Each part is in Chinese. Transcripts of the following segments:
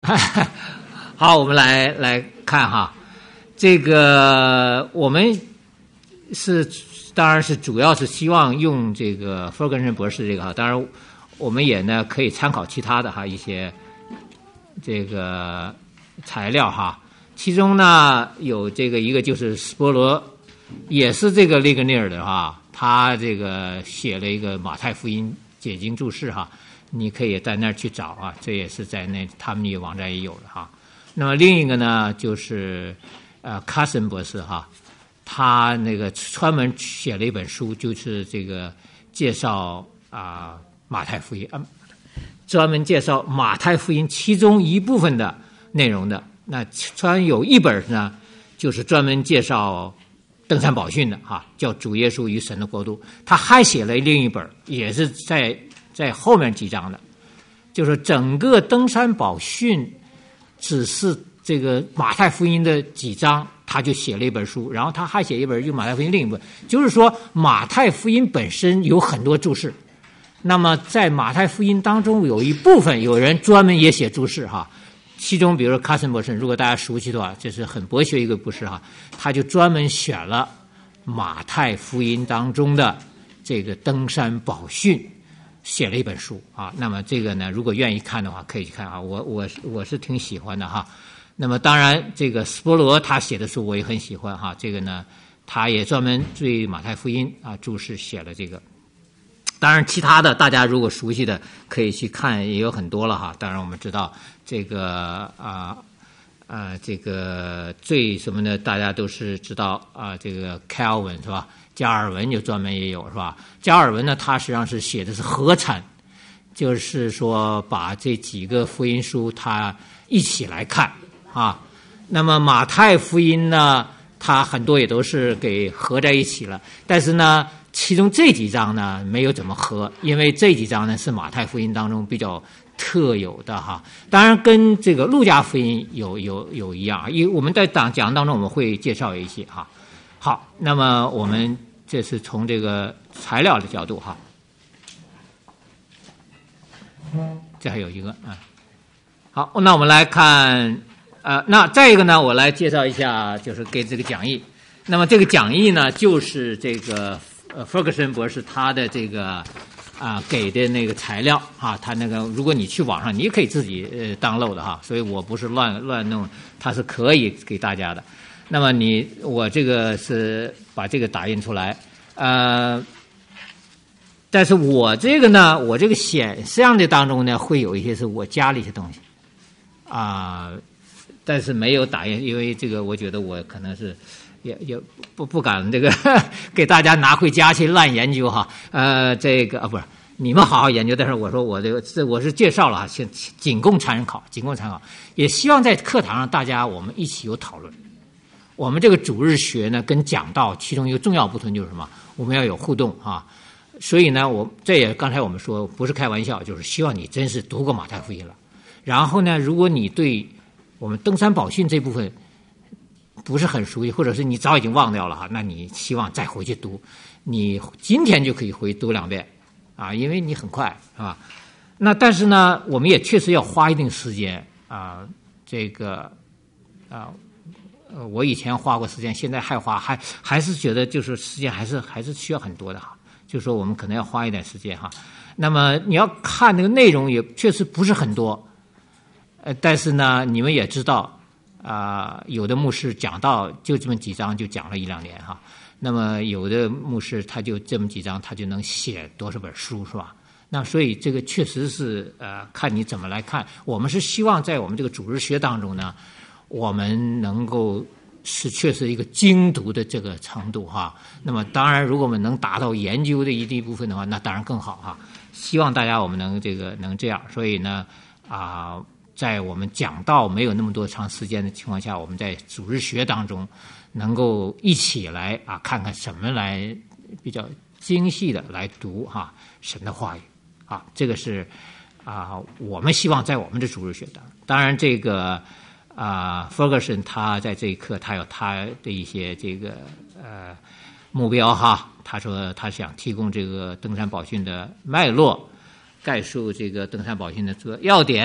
好，我们来看哈，这个我们当然是主要是希望用这个弗格森博士这个哈，当然我们也呢可以参考其他的哈一些这个材料哈，其中呢有这个一个就是斯波罗，也是这个利格尼尔的哈，他这个写了一个马太福音解经注释哈。你可以在那儿去找啊，这也是在他们那个网站也有的哈。那么另一个呢，就是卡森博士哈，他那个专门写了一本书，就是这个介绍马太福音专门介绍马太福音其中一部分的内容的。那专有一本呢，就是专门介绍登山宝训的哈，叫《主耶稣与神的国度》。他还写了另一本，也是在后面几章的，就是整个登山宝训只是这个马太福音的几章，他就写了一本书，然后他还写一本就马太福音另一本，就是说马太福音本身有很多注释，那么在马太福音当中有一部分有人专门也写注释哈，其中比如说卡森博士，如果大家熟悉的话，这是很博学一个博士哈，他就专门选了马太福音当中的这个登山宝训写了一本书啊，那么这个呢，如果愿意看的话，可以去看啊。我是挺喜欢的哈。那么当然，这个斯波罗他写的书我也很喜欢哈。这个呢，他也专门对马太福音注释写了这个。当然，其他的大家如果熟悉的可以去看，也有很多了哈。当然，我们知道这个这个最什么呢？大家都是知道这个凯尔文是吧？加尔文就专门也有是吧？加尔文呢，他实际上是写的是合产，就是说把这几个福音书他一起来看啊。那么马太福音呢，它很多也都是给合在一起了，但是呢，其中这几章呢没有怎么合，因为这几章呢是马太福音当中比较特有的哈。当然跟这个路加福音有一样，因为我们在讲当中我们会介绍一些哈。好，那么我们这是从这个材料的角度哈，这还有一个好，那我们来看那再一个呢，我来介绍一下，就是给这个讲义。那么这个讲义呢，就是这个弗格森博士他的这个给的那个材料哈，他那个如果你去网上，你也可以自己download的哈，所以我不是乱弄，它是可以给大家的。那么我这个是把这个打印出来，但是我这个呢，我这个显像的当中呢，会有一些是我加了一些东西但是没有打印，因为这个我觉得我可能是也不敢这个给大家拿回家去乱研究哈，这个不是你们好好研究，但是我说我是介绍了哈，仅供参考，也希望在课堂上大家我们一起有讨论。我们这个主日学呢，跟讲道其中一个重要部分就是什么？我们要有互动啊。所以呢，这也刚才我们说不是开玩笑，就是希望你真是读过马太福音了。然后呢，如果你对我们登山宝训这部分不是很熟悉，或者是你早已经忘掉了哈，那你希望再回去读，你今天就可以回读2遍因为你很快是吧？那但是呢，我们也确实要花一定时间这个我以前花过时间，现在还是觉得就是时间还是需要很多的哈，就是说我们可能要花一点时间哈。那么你要看那个内容也确实不是很多，但是呢，你们也知道有的牧师讲到就这么几章就讲了1-2年哈，那么有的牧师他就这么几章他就能写多少本书是吧？那所以这个确实是看你怎么来看。我们是希望在我们这个主日学当中呢，我们能够是确实一个精读的这个程度哈。那么当然，如果我们能达到研究的一部分的话，那当然更好哈。希望大家我们能这样。所以呢在我们讲道没有那么多长时间的情况下，我们在主日学当中能够一起来看看什么来比较精细的来读神的话语这个是我们希望在我们的主日学当然这个Ferguson 他在这一课他有他的一些这个目标哈，他说他想提供这个登山宝训的脉络，概述这个登山宝训的主要要点，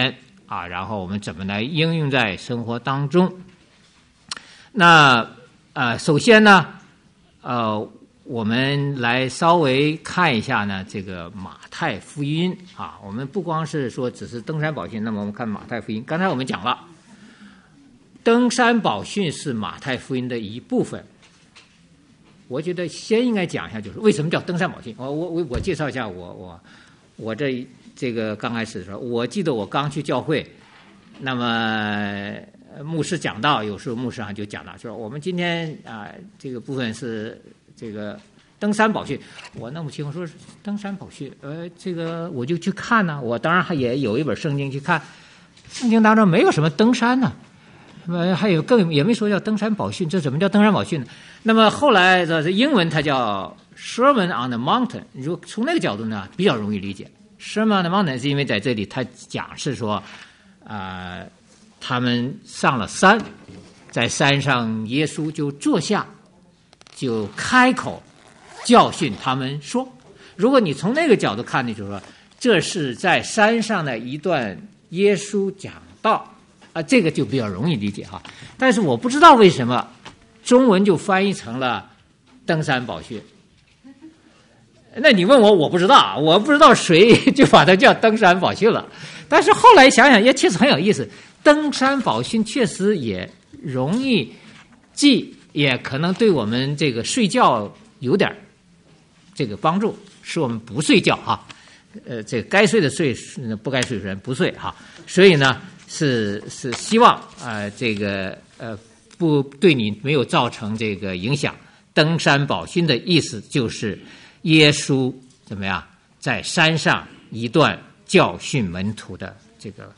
啊，然后我们怎么来应用在生活当中。那首先呢我们来稍微看一下呢这个马太福音啊，我们不光是说只是登山宝训，那么我们看马太福音。刚才我们讲了登山宝训是马太福音的一部分，我觉得先应该讲一下，就是为什么叫登山宝训。我介绍一下我这个刚开始的时候，我记得我刚去教会，那么牧师讲到，有时候牧师就讲到，说我们今天这个部分是这个登山宝训。我弄不清，我说登山宝训，这个我就去看呢。我当然也有一本圣经去看，圣经当中没有什么登山呢。还有也没说叫登山宝训，这怎么叫登山宝训呢？那么后来这英文它叫 Sermon on the Mountain， 如果从那个角度呢比较容易理解。Sermon on the Mountain 是因为在这里他讲是说他们上了山，在山上耶稣就坐下，就开口教训他们说，如果你从那个角度看呢，就是说这是在山上的一段耶稣讲道这个就比较容易理解哈。但是我不知道为什么中文就翻译成了登山宝训。那你问我不知道，我不知道谁就把它叫登山宝训了。但是后来想想也确实很有意思，登山宝训确实也容易记，也可能对我们这个睡觉有点这个帮助，使我们不睡觉哈。这个该睡的睡，不该睡的人不睡哈。所以呢是希望这个不对你没有造成这个影响。登山宝训的意思就是耶稣怎么样在山上一段教训门徒的这个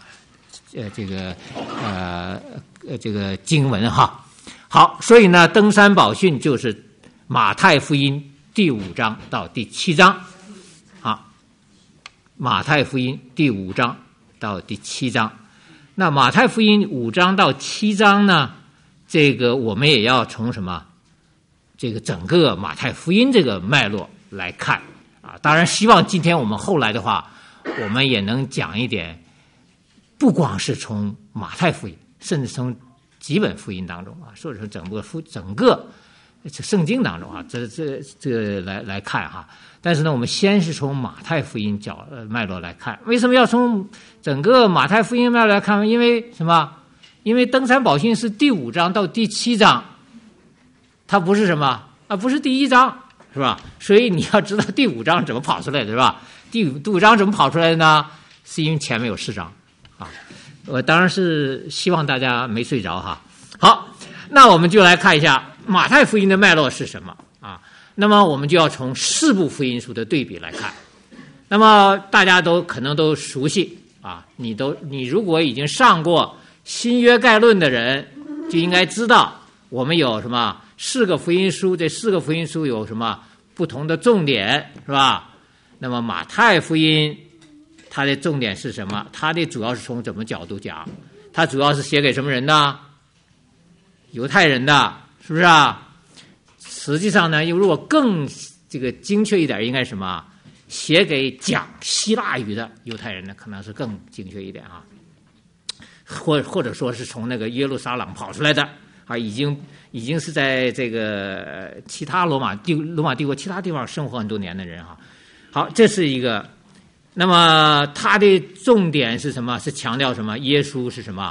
这个经文哈。好，所以呢登山宝训就是马太福音第5章到第7章啊，马太福音第5章到第7章。那马太福音5章到7章呢，这个我们也要从什么这个整个马太福音这个脉络来看啊。当然希望今天我们后来的话，我们也能讲一点，不光是从马太福音，甚至从几本福音当中啊，或者说整个圣经当中啊，这来看哈。但是呢，我们先是从马太福音脉络来看。为什么要从整个马太福音脉络来看？因为什么？因为登山宝训是第5章到第7章，它不是什么不是第1章，是吧？所以你要知道第5章怎么跑出来的，是吧？第5章怎么跑出来的呢？是因为前面有4章啊。我当然是希望大家没睡着哈。好，那我们就来看一下马太福音的脉络是什么啊？那么我们就要从4部福音书的对比来看。那么大家可能都熟悉啊，你如果已经上过新约概论的人，就应该知道我们有什么4个福音书，这4个福音书有什么不同的重点，是吧？那么马太福音它的重点是什么？它的主要是从什么角度讲？它主要是写给什么人的？犹太人的，是不是啊？实际上呢，如果更这个精确一点，应该是什么？写给讲希腊语的犹太人呢，可能是更精确一点啊。或者说是从那个耶路撒冷跑出来的啊，已经是在这个其他罗马帝国其他地方生活很多年的人哈。好，这是一个。那么它的重点是什么？是强调什么？耶稣是什么？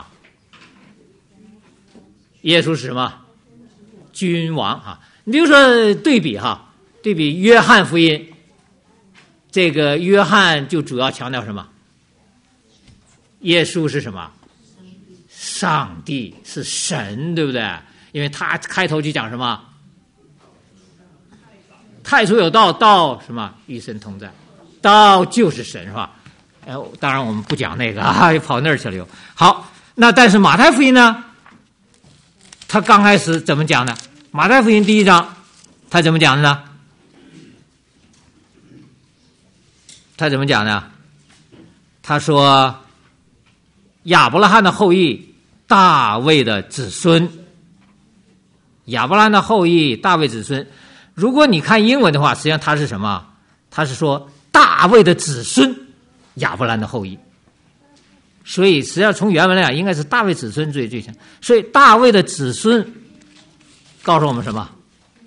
耶稣是什么？君王啊！你比如说对比约翰福音，这个约翰就主要强调什么？耶稣是什么？上帝是神，对不对？因为他开头就讲什么？太初有道，道什么？与神同在，道就是神，是吧？当然我们不讲那个跑那儿去了又。好，那但是马太福音呢？他刚开始怎么讲的？马太福音第1章，他怎么讲的呢？他怎么讲的？他说亚伯拉罕的后裔，大卫的子孙。亚伯拉罕的后裔，大卫子孙。如果你看英文的话，实际上他是什么？他是说大卫的子孙，亚伯拉罕的后裔。 所以实际上从原文来讲，应该是大卫子孙最强。所以大卫的子孙告诉我们什么？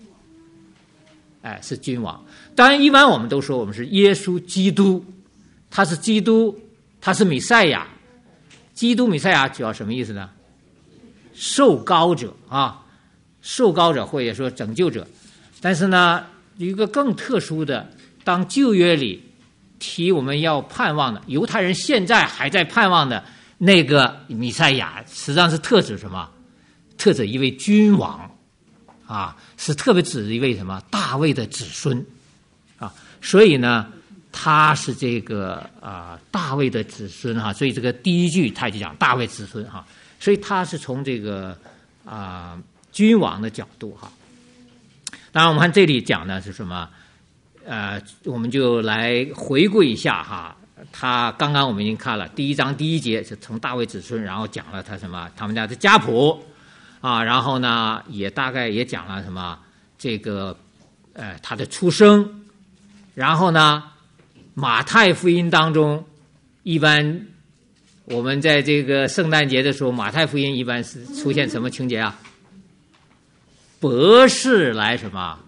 是君王。当然，一般我们都说我们是耶稣基督，他是基督，他是弥赛亚。基督弥赛亚主要什么意思呢？受膏者啊，受膏者或者说拯救者。但是呢，有一个更特殊的，当旧约里提我们要盼望的，犹太人现在还在盼望的那个弥赛亚，实际上是特指什么？特指一位君王啊，是特别指一位什么？大卫的子孙啊。所以呢，他是这个大卫的子孙哈，所以这个第一句他就讲大卫子孙哈，所以他是从这个君王的角度哈。当然，我们看这里讲的是什么？我们就来回顾一下哈。他刚刚我们已经看了第1章第1节是从大卫子孙，然后讲了他什么？他们家的家谱啊，然后呢也大概也讲了什么？这个他的出生，然后呢马太福音当中，一般我们在这个圣诞节的时候，马太福音一般是出现什么情节啊？博士来什么？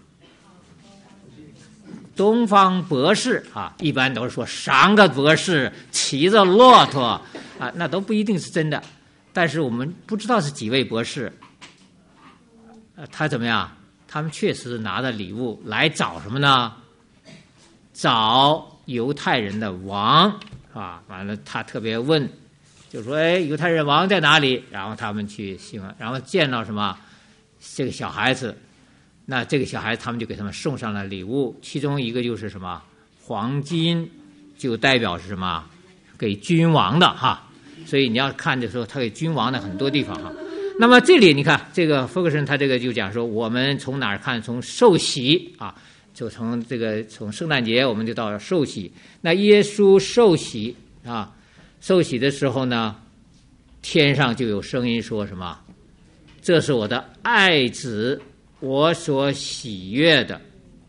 东方博士啊，一般都是说3个博士骑着骆驼啊，那都不一定是真的。但是我们不知道是几位博士，他怎么样？他们确实拿着礼物来找什么呢？找犹太人的王啊！完了，他特别问，就说：“犹太人王在哪里？”然后他们去询问，然后见到什么？这个小孩子，那这个小孩子他们就给他们送上了礼物，其中一个就是什么黄金，就代表是什么给君王的哈。所以你要看的时候，他给君王的很多地方哈。那么这里你看这个福克森他这个就讲说，我们从哪儿看？从受洗啊，就从圣诞节我们就到受洗。那耶稣受洗啊，受洗的时候呢，天上就有声音说什么？这是我的爱子，我所喜悦的。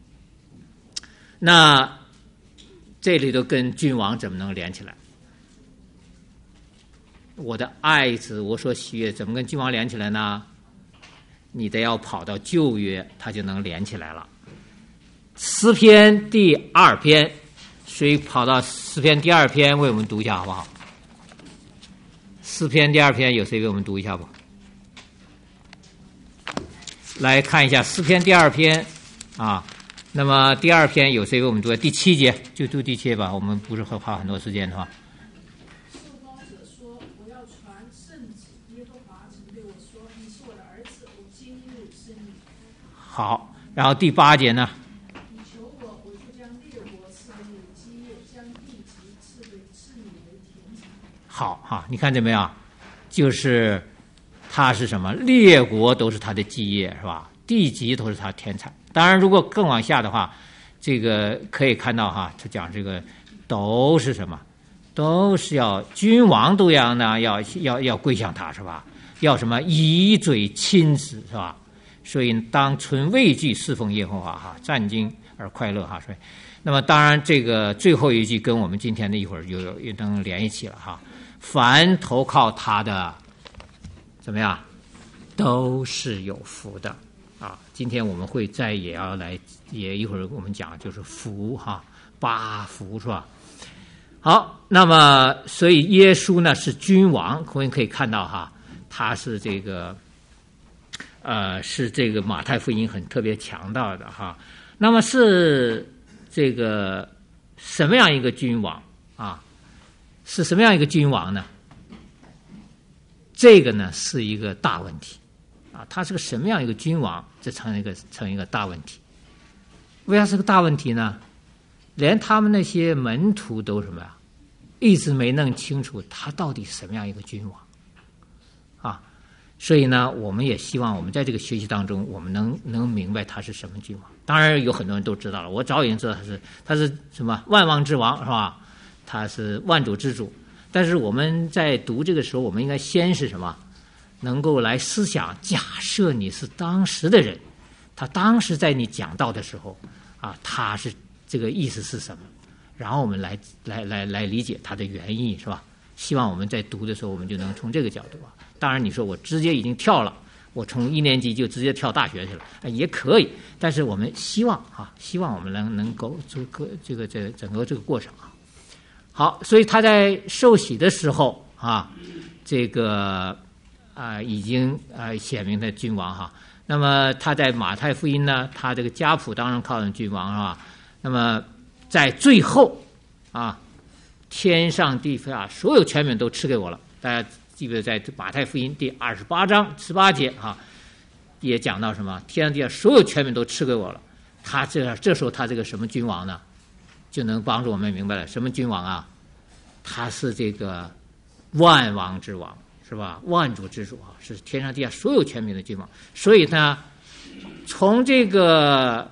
那这里头跟君王怎么能连起来？我的爱子，我所喜悦，怎么跟君王连起来呢？你得要跑到旧约，它就能连起来了。诗篇第2篇，谁跑到诗篇第2篇为我们读一下好不好？诗篇第2篇有谁为我们读一下不？来看一下诗篇第2篇啊，那么第2篇有谁为我们读？第7节，就读第7节吧，我们不是会花很多时间的话。 受膏者说：“我要传圣旨，耶和华曾对我说：你是我的儿子，我今日生你。” 好，然后第8节呢？ 你求我，我就将列国赐给你的基业，将地级赐你为田产。 好哈，你看见没有？就是他是什么？列国都是他的基业，是吧？地级都是他的田产。当然，如果更往下的话，这个可以看到哈，他讲这个都是什么？都是要君王都要呢，要归向他，是吧？要什么以嘴亲子，是吧？所以当存畏惧侍奉耶和华哈，战兢而快乐哈。所以，那么当然这个最后一句跟我们今天的一会儿又能联系起了哈。凡投靠他的，怎么样，都是有福的啊！今天我们会也要来，也一会儿我们讲就是福哈，8福是吧？好，那么所以耶稣呢是君王，我们可以看到哈，他是这个是这个马太福音很特别强调的哈。那么是这个什么样一个君王啊？是什么样一个君王呢？这个呢是一个大问题啊！他是个什么样一个君王？这成一个大问题。为啥是个大问题呢？连他们那些门徒都什么呀，一直没弄清楚他到底是什么样一个君王啊！所以呢，我们也希望我们在这个学习当中，我们能明白他是什么君王。当然，有很多人都知道了，我早已经知道他是什么万王之王，是吧？他是万主之主。但是我们在读这个时候，我们应该先是什么？能够来思想，假设你是当时的人，他当时在你讲道的时候啊，他是这个意思是什么？然后我们来理解他的原意，是吧？ 希望我们在读的时候，我们就能从这个角度啊。当然，你说我直接已经跳了，我从1年级就直接跳大学去了，也可以。但是我们希望我们能够这个整个这个过程啊。好，所以他在受洗的时候啊，这个已经显明的君王哈。那么他在马太福音呢，他这个家谱当然靠的君王是吧？那么在最后啊，天上地下所有权柄都赐给我了。大家记不记得在马太福音第28章18节啊，也讲到什么？天上地下所有权柄都赐给我了。他这时候他这个什么君王呢，就能帮助我们明白了什么君王啊？他是这个万王之王。是吧？万主之主啊，是天上地下所有权柄的君王。所以呢，从这个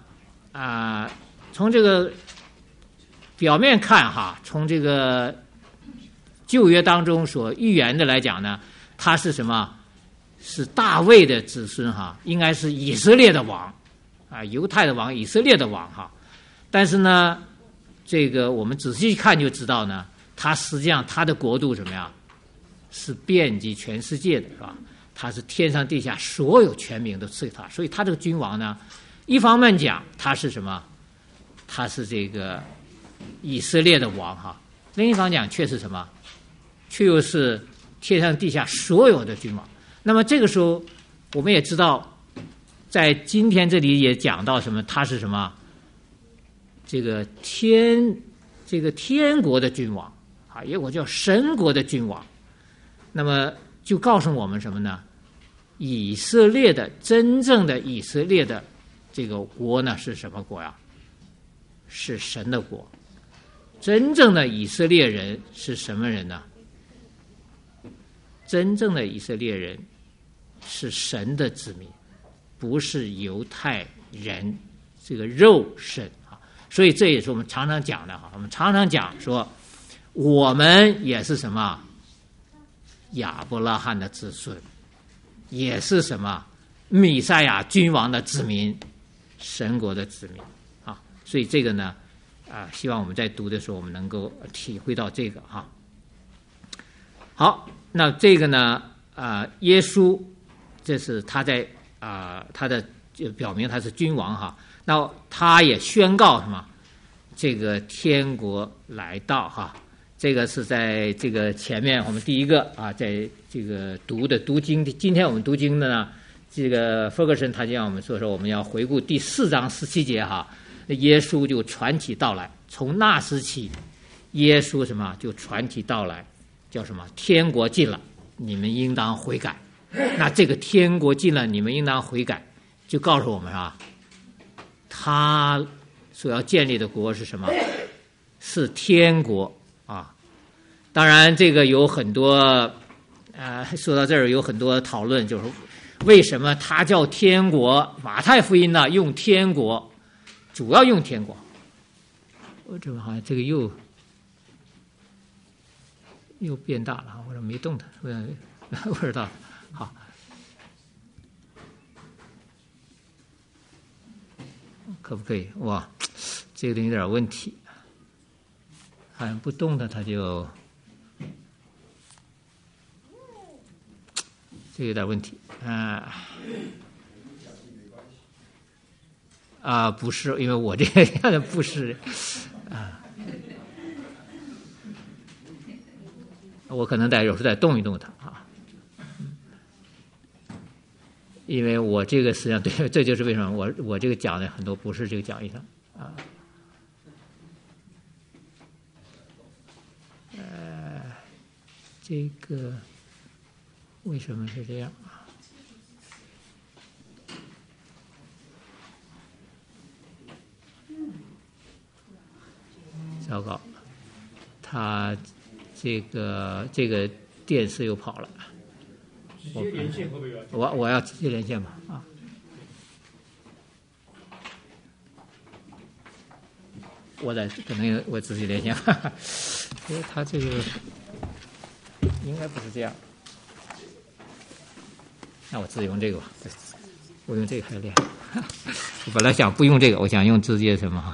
表面看哈，从这个旧约当中所预言的来讲呢，他是什么？是大卫的子孙哈，应该是以色列的王啊，犹太的王，以色列的王哈。但是呢，这个我们仔细看就知道呢，他实际上他的国度什么呀？是遍及全世界的，是吧？他是天上地下所有权柄都赐给他，所以他这个君王呢，一方面讲他是什么？他是这个以色列的王哈。另一方面讲却是什么？却又是天上地下所有的君王。那么这个时候，我们也知道，在今天这里也讲到什么？他是什么？这个天国的君王啊，也有叫神国的君王。那么就告诉我们什么呢？以色列的真正的以色列的这个国呢是什么国呀？是神的国。真正的以色列人是什么人呢？真正的以色列人是神的子民，不是犹太人这个肉身啊。所以这也是我们常常讲的哈。我们常常讲说，我们也是什么？亚伯拉罕的子孙，也是什么弥赛亚君王的子民，神国的子民啊。所以这个呢希望我们在读的时候我们能够体会到这个哈。好，那这个呢耶稣这是他在他的就表明他是君王哈。那他也宣告什么？这个天国来到哈。这个是在这个前面我们第一个在这个读经，今天我们读经的呢，这个 Ferguson 他就让我们说我们要回顾第4章17节哈，耶稣就传起道来，从那时起，耶稣什么就传起道来，叫什么？天国近了，你们应当悔改。那这个天国近了，你们应当悔改，就告诉我们他所要建立的国是什么？是天国。当然这个有很多说到这儿有很多讨论，就是为什么它叫天国？马太福音呢用天国，主要用天国。我这好像这个又变大了，我这没动它，不知道。好，可不可以？哇，这个有点问题，好像不动它，它就。这有点问题不是，因为我这个不是我可能有时候再动一动它因为我这个实际上对，这就是为什么我这个讲的很多不是这个讲义上这个。为什么是这样糟糕，他这个电视又跑了。直接连线会不会有？我要直接连线吧可能我自己连线因为他这个应该不是这样。那我自己用这个吧，我用这个还练。我本来想不用这个，我想用直接什么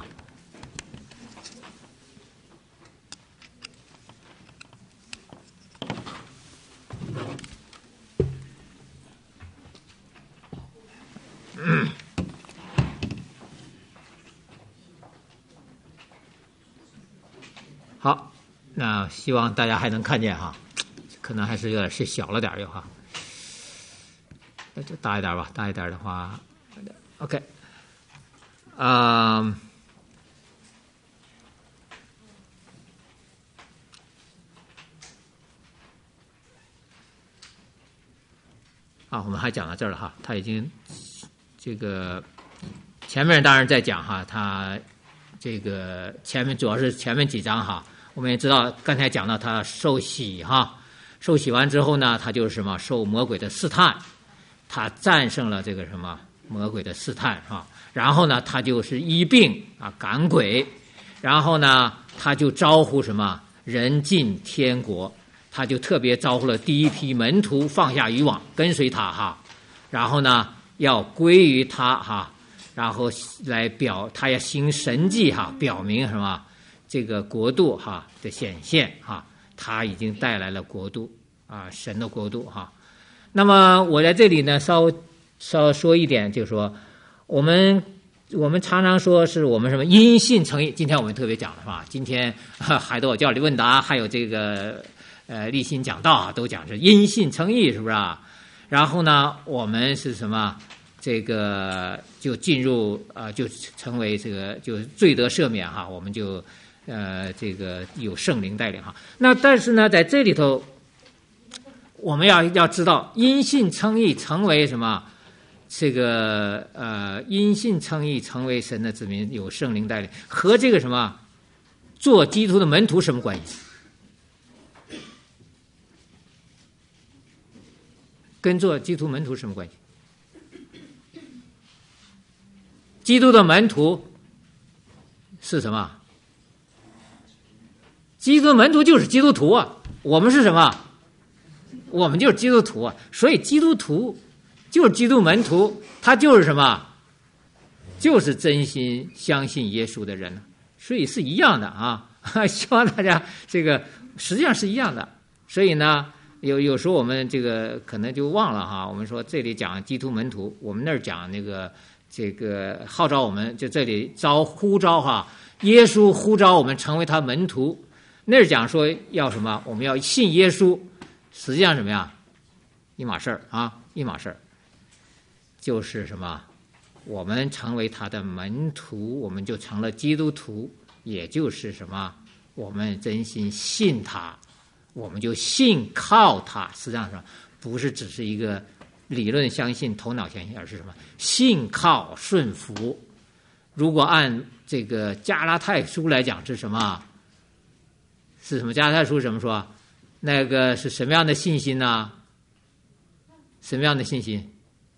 那希望大家还能看见哈，可能还是有点是小了点又哈，那就大一点吧，大一点的话 ，OK， 我们还讲到这儿了哈，他已经这个前面当然在讲哈，他这个前面主要是前面几章哈，我们也知道刚才讲到他受洗哈，受洗完之后呢，他就是什么受魔鬼的试探，他战胜了这个什么魔鬼的试探哈，然后呢他就是医病赶鬼，然后呢他就招呼什么人进天国。他就特别招呼了第一批门徒放下渔网跟随他哈，然后呢要归于他哈，然后来他要行神迹哈，表明什么这个国度哈的显现哈，他已经带来了国度神的国度哈。那么我在这里呢稍说一点，就是说我们常常说是我们什么因信称义，今天我们特别讲了是吧？今天海德堡教理问答还有这个立新讲道都讲是因信称义，是不是啊？然后呢，我们是什么？这个就进入就成为这个就罪得赦免哈，我们就这个有圣灵带领哈。那但是呢，在这里头，我们要知道，因信称义成为什么？这个因信称义成为神的子民，有圣灵带领，和这个什么做基督的门徒什么关系？跟做基督门徒什么关系？基督的门徒是什么？基督门徒就是基督徒啊！我们是什么？我们就是基督徒啊！所以基督徒就是基督门徒，他就是什么？就是真心相信耶稣的人，所以是一样的啊！希望大家这个实际上是一样的，所以呢。有时候我们这个可能就忘了哈，我们说这里讲基督门徒，我们那儿讲这个号召我们，就这里呼召哈，耶稣呼召我们成为他门徒，那儿讲说要什么？我们要信耶稣，实际上什么呀？一码事儿啊，一码事儿，就是什么？我们成为他的门徒，我们就成了基督徒，也就是什么？我们真心信他。我们就信靠他，实际上是不是只是一个理论相信、头脑相信，而是什么？信靠、顺服。如果按这个加拉太书来讲，是什么？是什么？加拉太书怎么说？那个是什么样的信心呢？什么样的信心？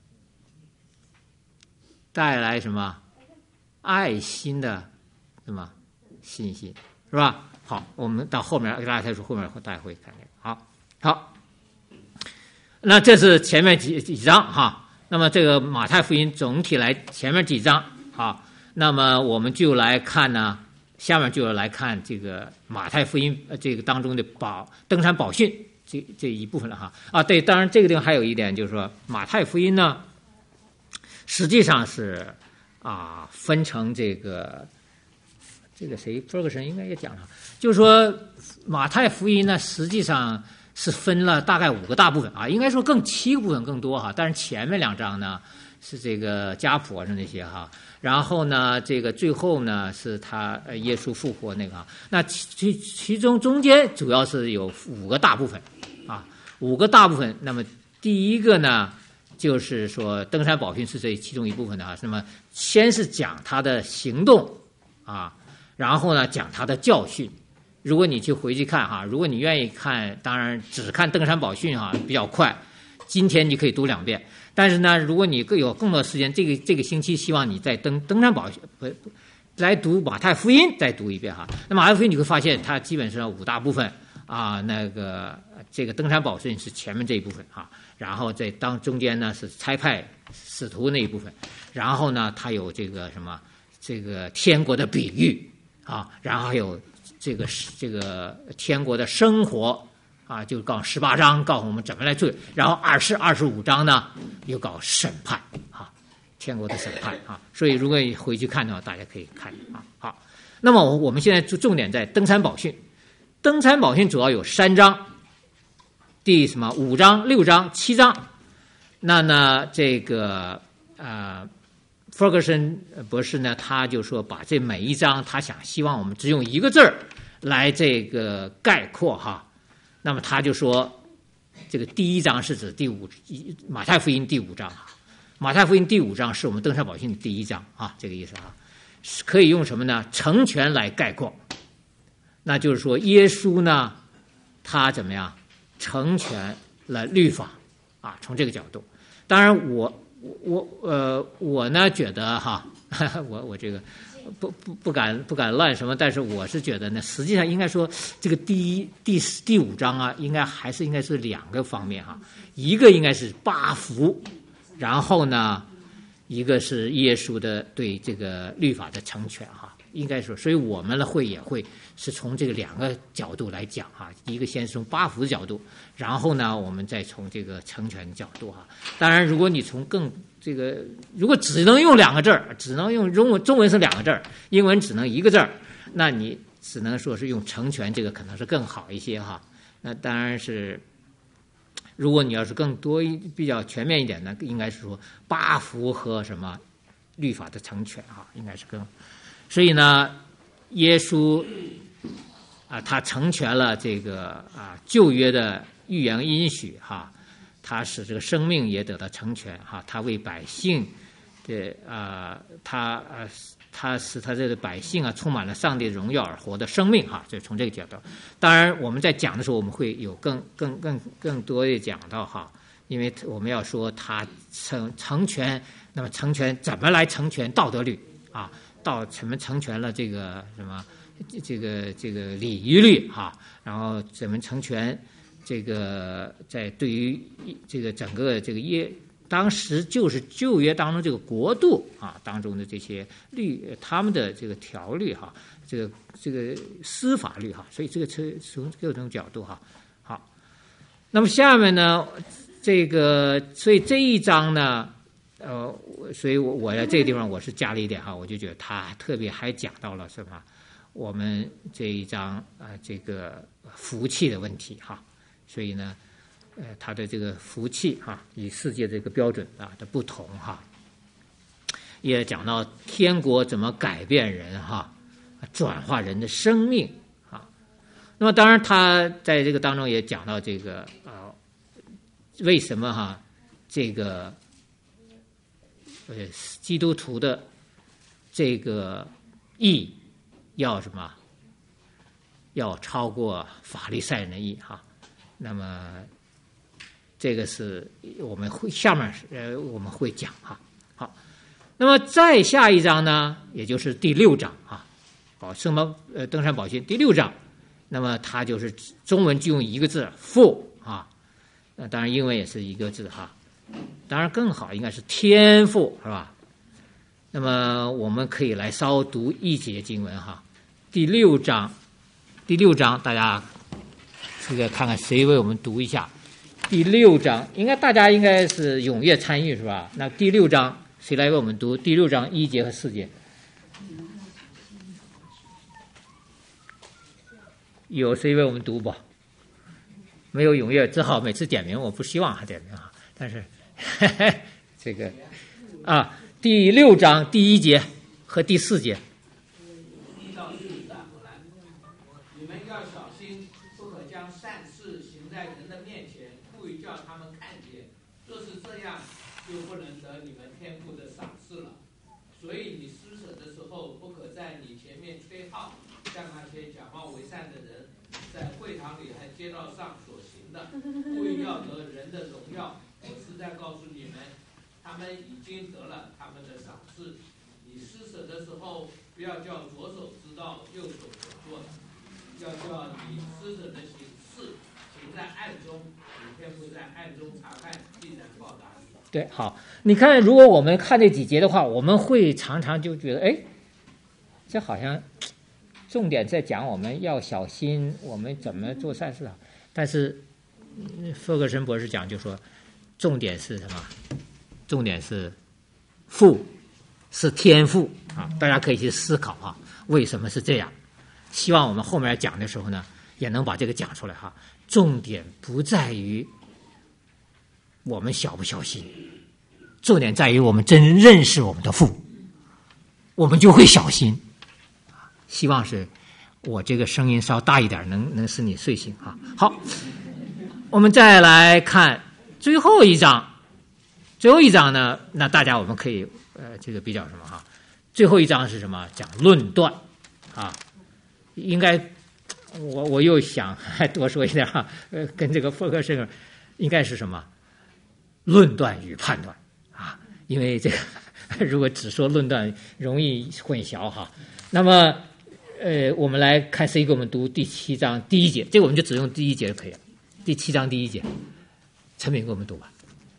带来什么？爱心的什么信心，是吧？好，我们到后面加拉太书后面大家会看见。好，那这是前面几章哈。那么这个马太福音总体来前面几章好，那么我们就来看呢，下面就来看这个马太福音这个当中的登山宝训这一部分了哈。对，当然这个地方还有一点就是说，马太福音呢，实际上是分成这个谁 Ferguson 应该也讲了，就是说马太福音呢实际上是分了大概5个大部分应该说7个部分更多哈，但是前面2章呢是这个家谱是那些哈，然后呢这个最后呢是他耶稣复活那个那其中中间主要是有5个大部分5个大部分。那么第一个呢就是说登山宝训是这其中一部分的那么先是讲他的行动然后呢讲他的教训。如果你去回去看如果你愿意看，当然只看登山宝训比较快，今天你可以读2遍。但是呢，如果你有更多时间，这个星期希望你在登山宝训来读马太福音再读一遍那马太福音你会发现它基本上5大部分这个登山宝训是前面这一部分然后在中间呢是差派使徒那一部分，然后呢它有这个什么这个天国的比喻然后还有这个天国的生活就告18章告诉我们怎么来做，然后25章呢又搞审判天国的审判所以如果回去看的话，大家可以看好，那么我们现在就重点在登山宝训。 登山宝训主要有3章，第5章、6章、7章。那呢，这个Ferguson 博士呢，他就说把这每一章，他希望我们只用一个字儿来这个概括哈。那么他就说，这个第1章是指马太福音第5章，马太福音第5章是我们登山宝训的第1章啊，这个意思啊，可以用什么呢？成全来概括。那就是说，耶稣呢，他怎么样成全了律法啊？从这个角度，当然我呢觉得哈，我这个不敢乱什么，但是我是觉得呢，实际上应该说这个第5章啊，应该是2个方面哈，一个应该是8福，然后呢，一个是耶稣的对这个律法的成全哈，应该说，所以我们的也会是从这个2个角度来讲哈，一个先是从8福的角度，然后呢，我们再从这个成全的角度哈。当然，如果你从如果只能用2个字儿，只能用中文是2个字儿，英文只能1个字儿，那你只能说是用成全，这个可能是更好一些哈。那当然是，如果你要是更多比较全面一点呢，应该是说8福和什么律法的成全哈，应该是更。所以呢，耶稣他成全了这个旧约的预言应许哈，他使这个生命也得到成全哈，他为百姓的他使他这个百姓充满了上帝的荣耀而活的生命哈，就从这个角度。当然我们在讲的时候，我们会有更多的讲到哈，因为我们要说他成全，那么成全怎么来成全道德律啊？到怎么成全了这个什么这个礼仪律哈，然后怎么成全这个在对于这个整个这个当时就是旧约当中这个国度当中的这些他们的这个条律哈，这个司法律哈，所以这个从各种角度哈。好，那么下面呢，所以这一章呢。所以我在这个地方我是加了一点哈，我就觉得他特别还讲到了什么，我们这一章这个福气的问题哈，所以呢，他的这个福气哈，与世界这个标准的不同哈，也讲到天国怎么改变人哈，转化人的生命啊。那么当然他在这个当中也讲到这个为什么哈这个。基督徒的这个义要什么？要超过法利赛人的义哈。那么这个是我们下面我们会讲哈。好，那么再下一章呢，也就是第6章啊，登山宝训第6章。那么它就是中文就用1个字父啊，那当然英文也是1个字哈。当然更好应该是天父是吧？那么我们可以来稍读一节经文哈，第六章大家这个看看谁为我们读一下。第6章大家应该是踊跃参与是吧？那第6章谁来为我们读第6章1节和4节？有谁为我们读不？没有踊跃，只好每次点名，我不希望他点名啊，但是这个第6章第1节和第4节。 1到4节，你们要小心，不可将善事行在人的面前，故意叫他们看见。若是这样，就不能得你们天父的赏赐了。所以你施舍的时候，不可在你前面吹号，像那些假冒为善的人在会堂里和街道上所行的，故意要得人的荣耀。我实在告诉你们，他们已经得了他们的赏赐。你施舍的时候，不要叫左手知道右手所做的，要叫你施舍的事行在暗中，你天父在暗中查看，必然报答你。 对，好，你看，如果我们看这几节的话，我们会常常就觉得，这好像重点在讲我们要小心，我们怎么做善事啊。但是弗格森博士讲就说，重点是什么？重点是父，是天父啊！大家可以去思考为什么是这样？希望我们后面讲的时候呢， 也能把这个讲出来哈。重点不在于我们小不小心，重点在于我们真认识我们的父，我们就会小心。希望是我这个声音稍大一点，能使你睡醒哈。好，我们再来看最后一章。最后一章呢，那大家我们可以这个比较什么哈？最后一章是什么？讲论断啊，应该我又想还多说一点哈，跟这个福克生应该是什么？论断与判断啊，因为这个如果只说论断容易混淆哈。那么我们来看谁给我们读第7章第1节，这个我们就只用第1节就可以了。第7章第1节，陈敏给我们读吧。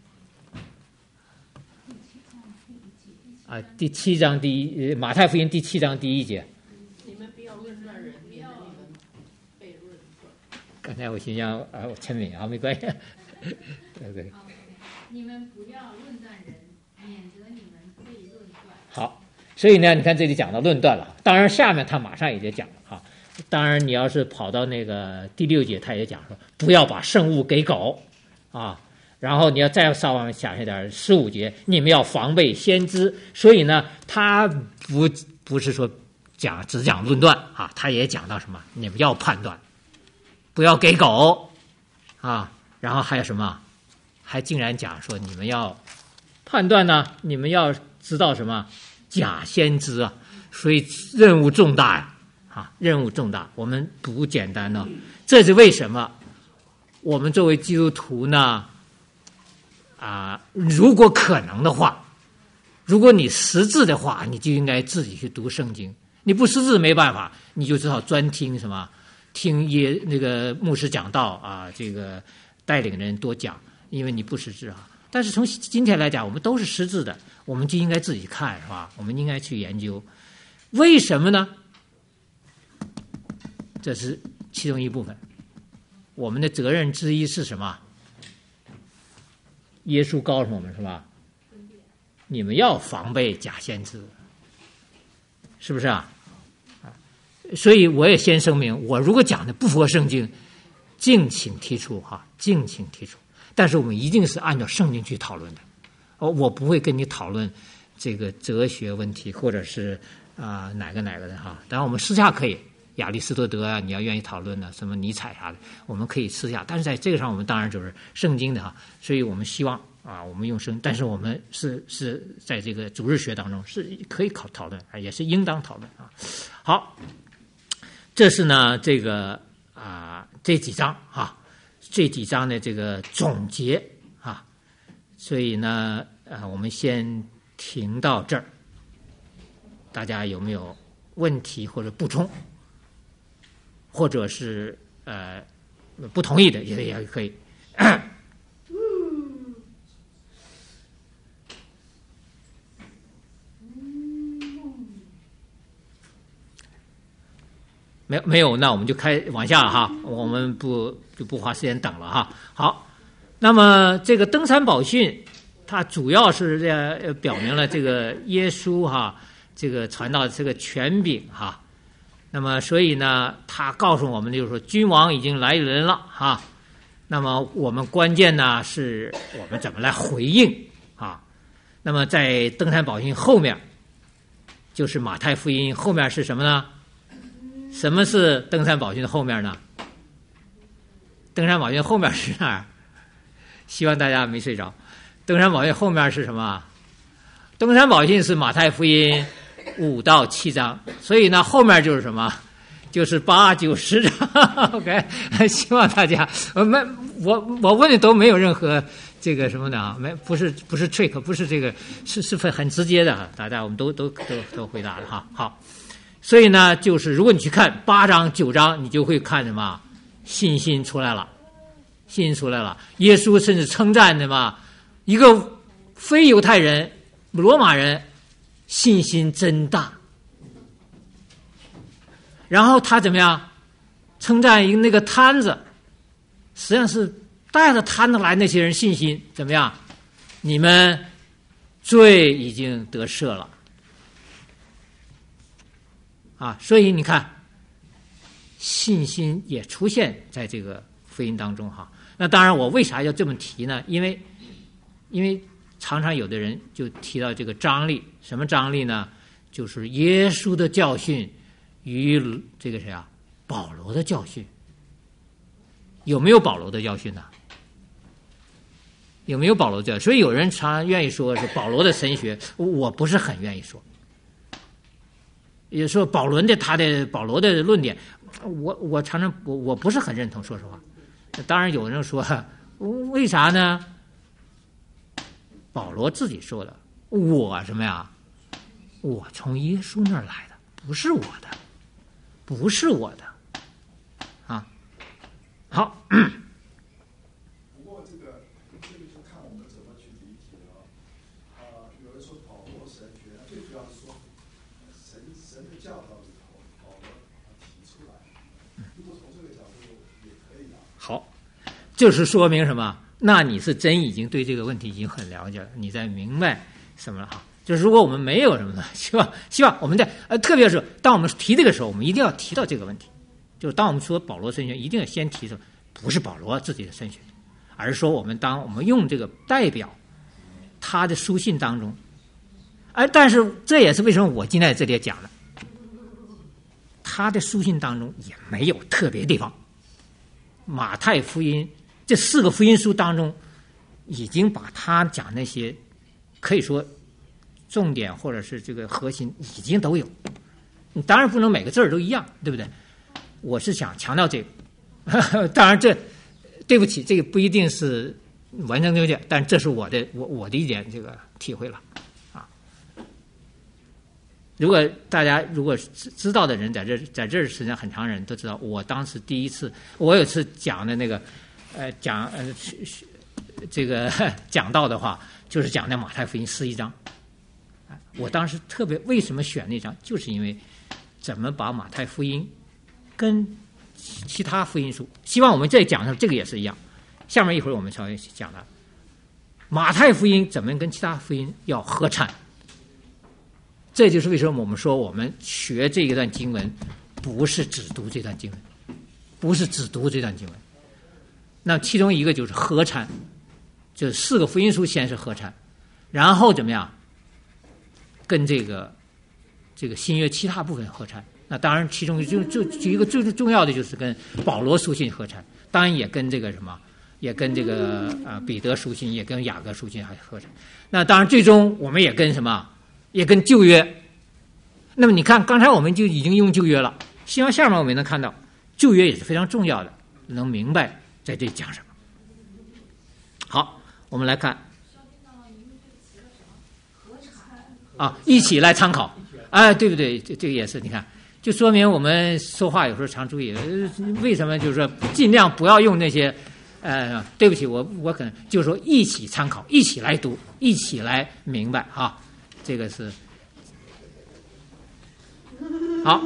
啊，第7章马太福音第7章第1节。 你们不要论断人，免得你们被论断。 刚才我心想陈敏啊，没关系。对。 你们不要论断人，免得你们被论断。 好，所以呢，你看这里讲到论断了，当然下面他马上也就讲了哈。当然你要是跑到那个第6节，他也讲说不要把圣物给狗啊。然后你要再稍微想一点，15节你们要防备先知。所以呢，他不是说只讲论断啊，他也讲到什么？你们要判断，不要给狗啊。然后还有什么？还竟然讲说你们要判断呢，你们要知道什么假先知啊。所以任务重大呀啊，任务重大。我们不简单呢，这是为什么？我们作为基督徒呢？如果可能的话，如果你识字的话，你就应该自己去读圣经。你不识字没办法，你就只好专听什么，听那个牧师讲道啊，这个带领人多讲，因为你不识字啊。但是从今天来讲，我们都是识字的，我们就应该自己看，是吧？我们应该去研究，为什么呢？这是其中一部分。我们的责任之一是什么？耶稣告诉我们是吧？你们要防备假先知，是不是啊？所以我也先声明，我如果讲的不符合圣经，敬请提出哈，敬请提出。但是我们一定是按照圣经去讨论的。我不会跟你讨论这个哲学问题，或者是哪个的哈。当然我们私下可以，亚里士多德啊，你要愿意讨论的，什么尼采啥的，我们可以私下。但是在这个上，我们当然就是圣经的哈。所以我们希望我们用但是我们是在这个主日学当中是可以讨论啊，也是应当讨论啊。好，这是呢这个这几章啊，这几章的这个总结啊。所以呢我们先停到这儿，大家有没有问题或者补充？或者是不同意的也可以。没有，那我们就往下哈，我们就不花时间等了哈。好，那么这个登山宝训，它主要是表明了这个耶稣哈，这个传道这个权柄哈。那么所以呢，他告诉我们就是说，君王已经来临了哈。那么我们关键呢是我们怎么来回应啊？那么在登山宝训后面，就是马太福音后面是什么呢？什么是登山宝训的后面呢？登山宝训后面是哪儿？希望大家没睡着。登山宝训后面是什么？登山宝训是马太福音5到7章，所以呢后面就是什么？就是8、9、10章。OK， 希望大家我问的都没有任何这个什么的啊，不是 trick， 不是这个是很直接的，大家我们都回答了哈。好，所以呢就是如果你去看8章9章，你就会看什么？信心出来了，信心出来了。耶稣甚至称赞什么？一个非犹太人罗马人信心真大。然后他怎么样？称赞一个那个摊子，实际上是带着摊子来那些人信心怎么样？你们罪已经得赦了啊！所以你看， 信心也出现在这个福音当中哈。那当然，我为啥要这么提呢？因为常常有的人就提到这个张力，什么张力呢？就是耶稣的教训与这个谁啊，保罗的教训。有没有保罗的教训呢？有没有保罗的教训？所以有人常愿意说是保罗的神学，我不是很愿意说。也说保罗的论点，我常常我不是很认同，说实话。当然有人说，为啥呢？保罗自己说的，我什么呀？我从耶稣那儿来的，不是我的，不是我的，啊，好。 不过这个就看我们怎么去理解了。有人说保罗神学，最主要是说神的教导里头，保罗提出来。如果从这个角度也可以啊。 好，就是说明什么？那你是真已经对这个问题已经很了解了，你在明白什么了哈？就是如果我们没有什么呢，希望我们在特别是当我们提这个时候，我们一定要提到这个问题。就是当我们说保罗神学，一定要先提出不是保罗自己的神学，而是说当我们用这个代表他的书信当中，但是这也是为什么我今天在这里讲的，他的书信当中也没有特别地方。马太福音这4个福音书当中，已经把他讲那些可以说重点或者是这个核心已经都有。你当然不能每个字儿都一样，对不对？我是想强调这个。当然对不起，这个不一定是完全正确，但这是我的一点这个体会了啊。如果大家知道的人在这儿实际上很长人都知道，我当时第一次我有次讲的那个这个讲道的话，就是讲那马太福音11章。我当时特别为什么选那章，就是因为怎么把马太福音跟其他福音书，希望我们再讲的这个也是一样。下面一会儿我们稍微讲的马太福音怎么跟其他福音要合产。这就是为什么我们说我们学这一段经文不是只读这段经文，不是只读这段经文。那其中一个就是合产，就是4个福音书先是合产，然后怎么样跟这个新约其他部分合产。那当然其中就一个最重要的就是跟保罗书信合产，当然也跟这个什么，也跟这个彼得书信，也跟雅各书信还合产。那当然最终我们也跟什么，也跟旧约。那么你看刚才我们就已经用旧约了，希望下面我们能看到旧约也是非常重要的，能明白在这里讲什么。好，我们来看一起来参考。对不对？这个也是，你看，就说明我们说话有时候常注意。为什么就是说尽量不要用那些对不起，我可能就是说一起参考，一起来读，一起来明白哈。这个是好。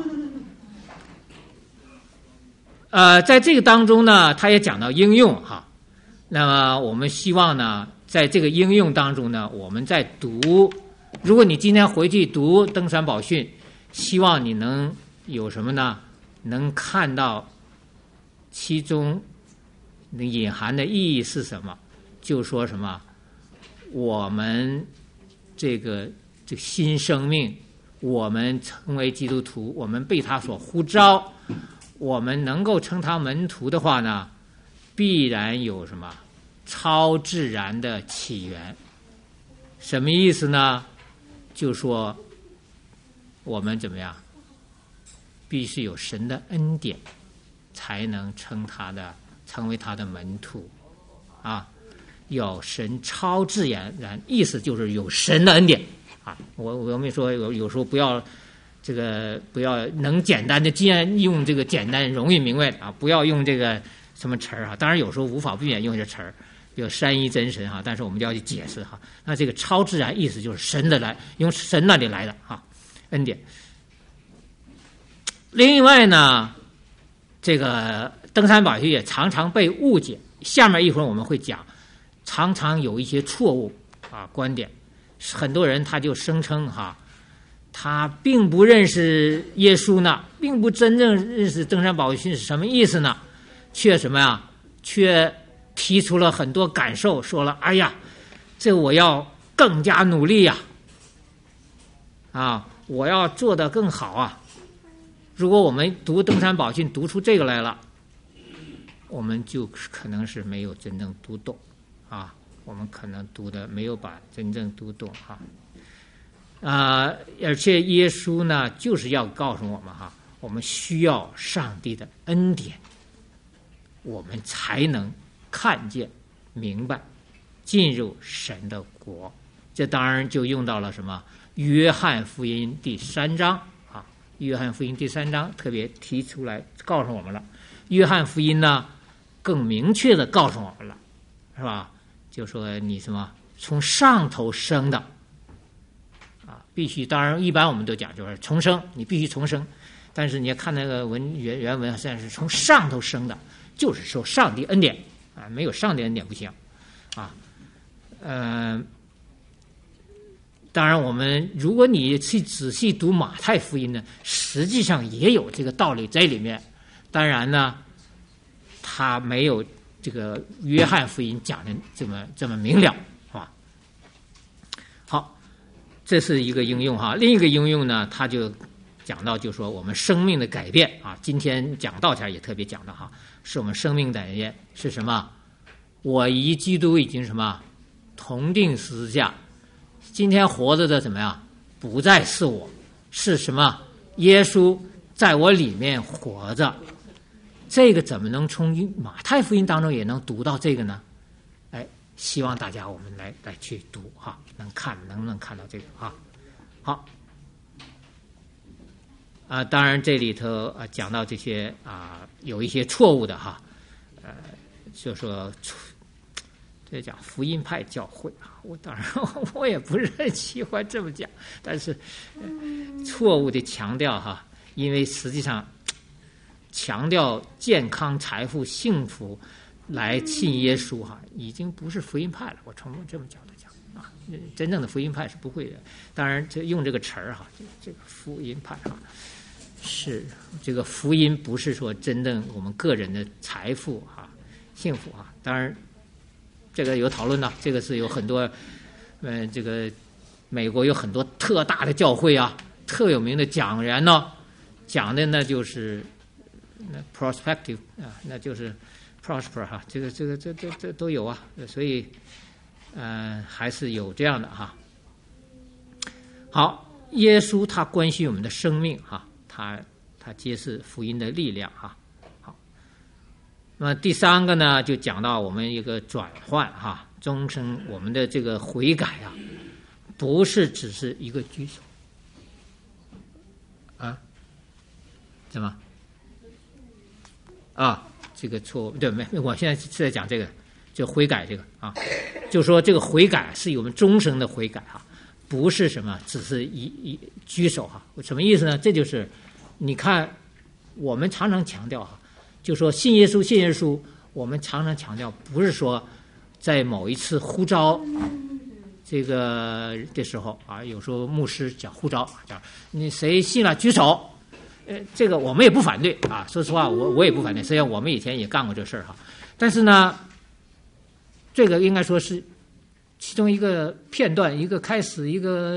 在这个当中呢，他也讲到应用哈。那么我们希望呢，在这个应用当中呢，我们在读。如果你今天回去读登山宝训，希望你能有什么呢？能看到其中隐含的意义是什么？就说什么，我们这个新生命，我们成为基督徒，我们被他所呼召，我们能够称他门徒的话呢，必然有什么超自然的起源。什么意思呢？就说我们怎么样，必须有神的恩典，才能成为他的门徒啊！有神超自然，意思就是有神的恩典啊！我们说有时候不要能简单的，既然用这个简单容易明白啊，不要用这个什么词儿啊。当然有时候无法避免用这词儿。比如三一真神哈，但是我们就要去解释哈。那这个超自然意思就是神的来，用神那里来的哈，恩典。另外呢，这个登山宝训也常常被误解。下面一会儿我们会讲，常常有一些错误观点。很多人他就声称他并不认识耶稣呢，并不真正认识登山宝训是什么意思呢，却什么呀？却提出了很多感受，说了：“哎呀，这我要更加努力呀，我要做得更好啊！如果我们读登山宝训读出这个来了，我们就可能是没有真正读懂啊，我们可能读的没有把真正读懂而且耶稣呢，就是要告诉我们我们需要上帝的恩典，我们才能看见、明白、进入神的国。这当然就用到了什么？约翰福音第3章约翰福音第3章特别提出来告诉我们了。约翰福音呢，更明确的告诉我们了，是吧？就说你什么从上头生的必须，当然一般我们都讲就是重生，你必须重生。但是你要看那个原文，现在是从上头生的，就是受上帝恩典没有上帝恩典不行当然如果你去仔细读马太福音呢，实际上也有这个道理在里面。当然呢，他没有这个约翰福音讲的这么明了好，这是一个应用另一个应用呢，他就讲到就说我们生命的改变今天讲道前也特别讲到是我们生命改变是什么？我与基督已经什么同定十字架，今天活着的怎么样？不再是我，是什么？耶稣在我里面活着。这个怎么能从马太福音当中也能读到这个呢？希望大家我们来去读能不能看到这个好当然这里头讲到这些有一些错误的就说这讲福音派教会当然我也不是很喜欢这么讲，但是错误的强调因为实际上强调健康、财富、幸福来信耶稣已经不是福音派了。我从这么角度讲真正的福音派是不会的。当然这用这个词儿这个福音派是这个福音不是说真正我们个人的财富幸福当然这个有讨论这个是有很多这个美国有很多特大的教会特有名的讲员呢，讲的那就是prospective 那就是 prosper 这都有所以还是有这样的好，耶稣他关心我们的生命他揭示福音的力量好，那么第3个呢，就讲到我们一个转换终生，我们的这个悔改不是只是一个举手怎么这个错误对没？我现在是在讲这个，就悔改这个就说这个悔改是我们终生的悔改不是什么只是一举手什么意思呢？这就是你看我们常常强调就说信耶稣，我们常常强调不是说在某一次呼召这个的时候有时候牧师讲呼召讲你谁信了举手。这个我们也不反对说实话我也不反对，实际上我们以前也干过这事儿但是呢这个应该说是其中一个片段，一个开始，一个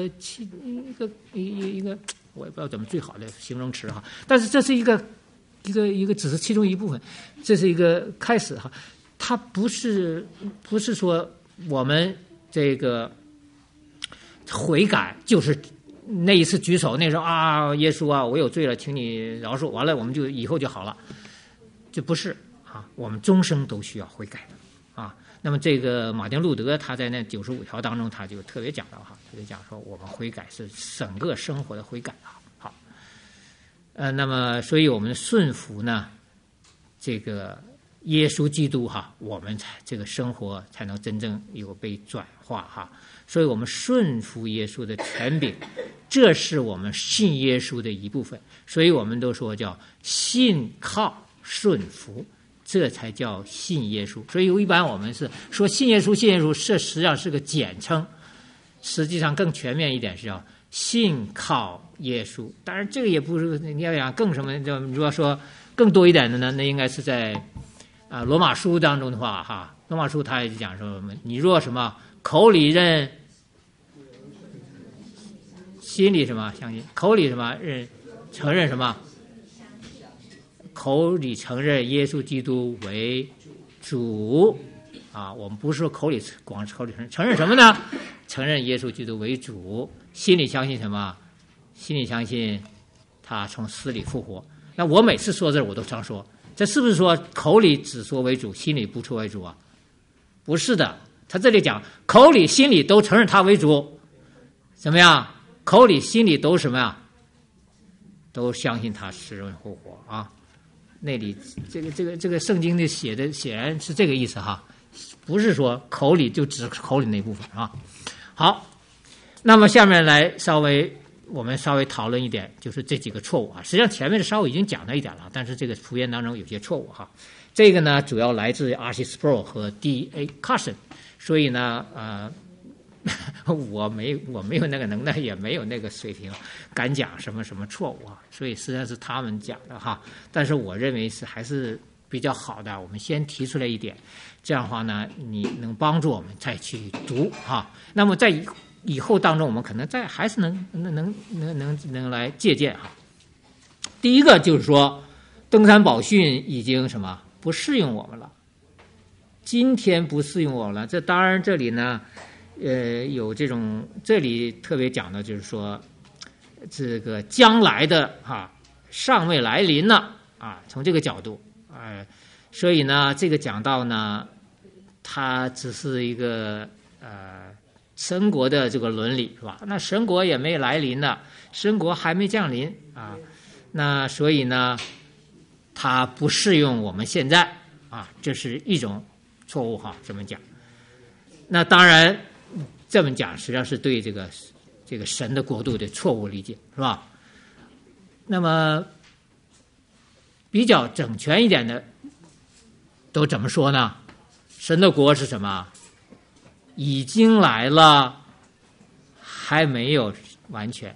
我也不知道怎么最好的形容词但是这是一个只是其中一部分，这是一个开始它不是说我们这个悔改就是那一次举手，那时候耶稣我有罪了，请你饶恕，完了我们就以后就好了，这不是我们终生都需要悔改的那么这个马丁路德他在那95条当中他就特别讲到他就讲说我们悔改是整个生活的悔改好那么所以我们顺服呢这个耶稣基督我们才这个生活才能真正有被转化所以我们顺服耶稣的权柄，这是我们信耶稣的一部分。所以我们都说叫信靠顺服，这才叫信耶稣。所以一般我们是说信耶稣，这实际上是个简称，实际上更全面一点是叫信靠耶稣。当然这个也不是你要讲更什么，如果说更多一点的呢，那应该是在罗马书当中的话哈，罗马书他也讲说，你若什么口里认，心里什么相信，口里什么承认什么，口里承认耶稣基督为主啊。我们不是说口里光是口里承认什么呢？承认耶稣基督为主，心里相信什么？心里相信他从死里复活。那我每次说这我都常说，这是不是说口里只说为主，心里不说为主啊？不是的，他这里讲口里心里都承认他为主，怎么样？口里心里都什么呀？都相信他死人复活啊。那里这个圣经的写的显然是这个意思哈，不是说口里就指口里那部分啊。好，那么下面来我们稍微讨论一点，就是这几个错误啊。实际上前面稍微已经讲了一点了，但是这个普遍当中有些错误哈。这个呢主要来自 R.C. Sproul 和 D.A. Carson， 所以呢我没有那个能耐，也没有那个水平敢讲什么错误啊，所以实际上是他们讲的哈。但是我认为还是比较好的，我们先提出来一点，这样的话呢，你能帮助我们再去读哈。那么在以后当中，我们可能还是能来借鉴哈。第一个就是说，登山宝训已经什么不适用我们了，今天不适用我们了。这当然这里呢。有这里特别讲的就是说，这个将来的尚未来临呢从这个角度所以呢，这个讲到呢，它只是一个神国的这个伦理是吧？那神国也没来临呢，神国还没降临那所以呢，它不适用我们现在这是一种错误这么讲。那当然。这么讲实际上是对这个神的国度的错误理解是吧？那么比较整全一点的都怎么说呢？神的国是什么？已经来了，还没有完全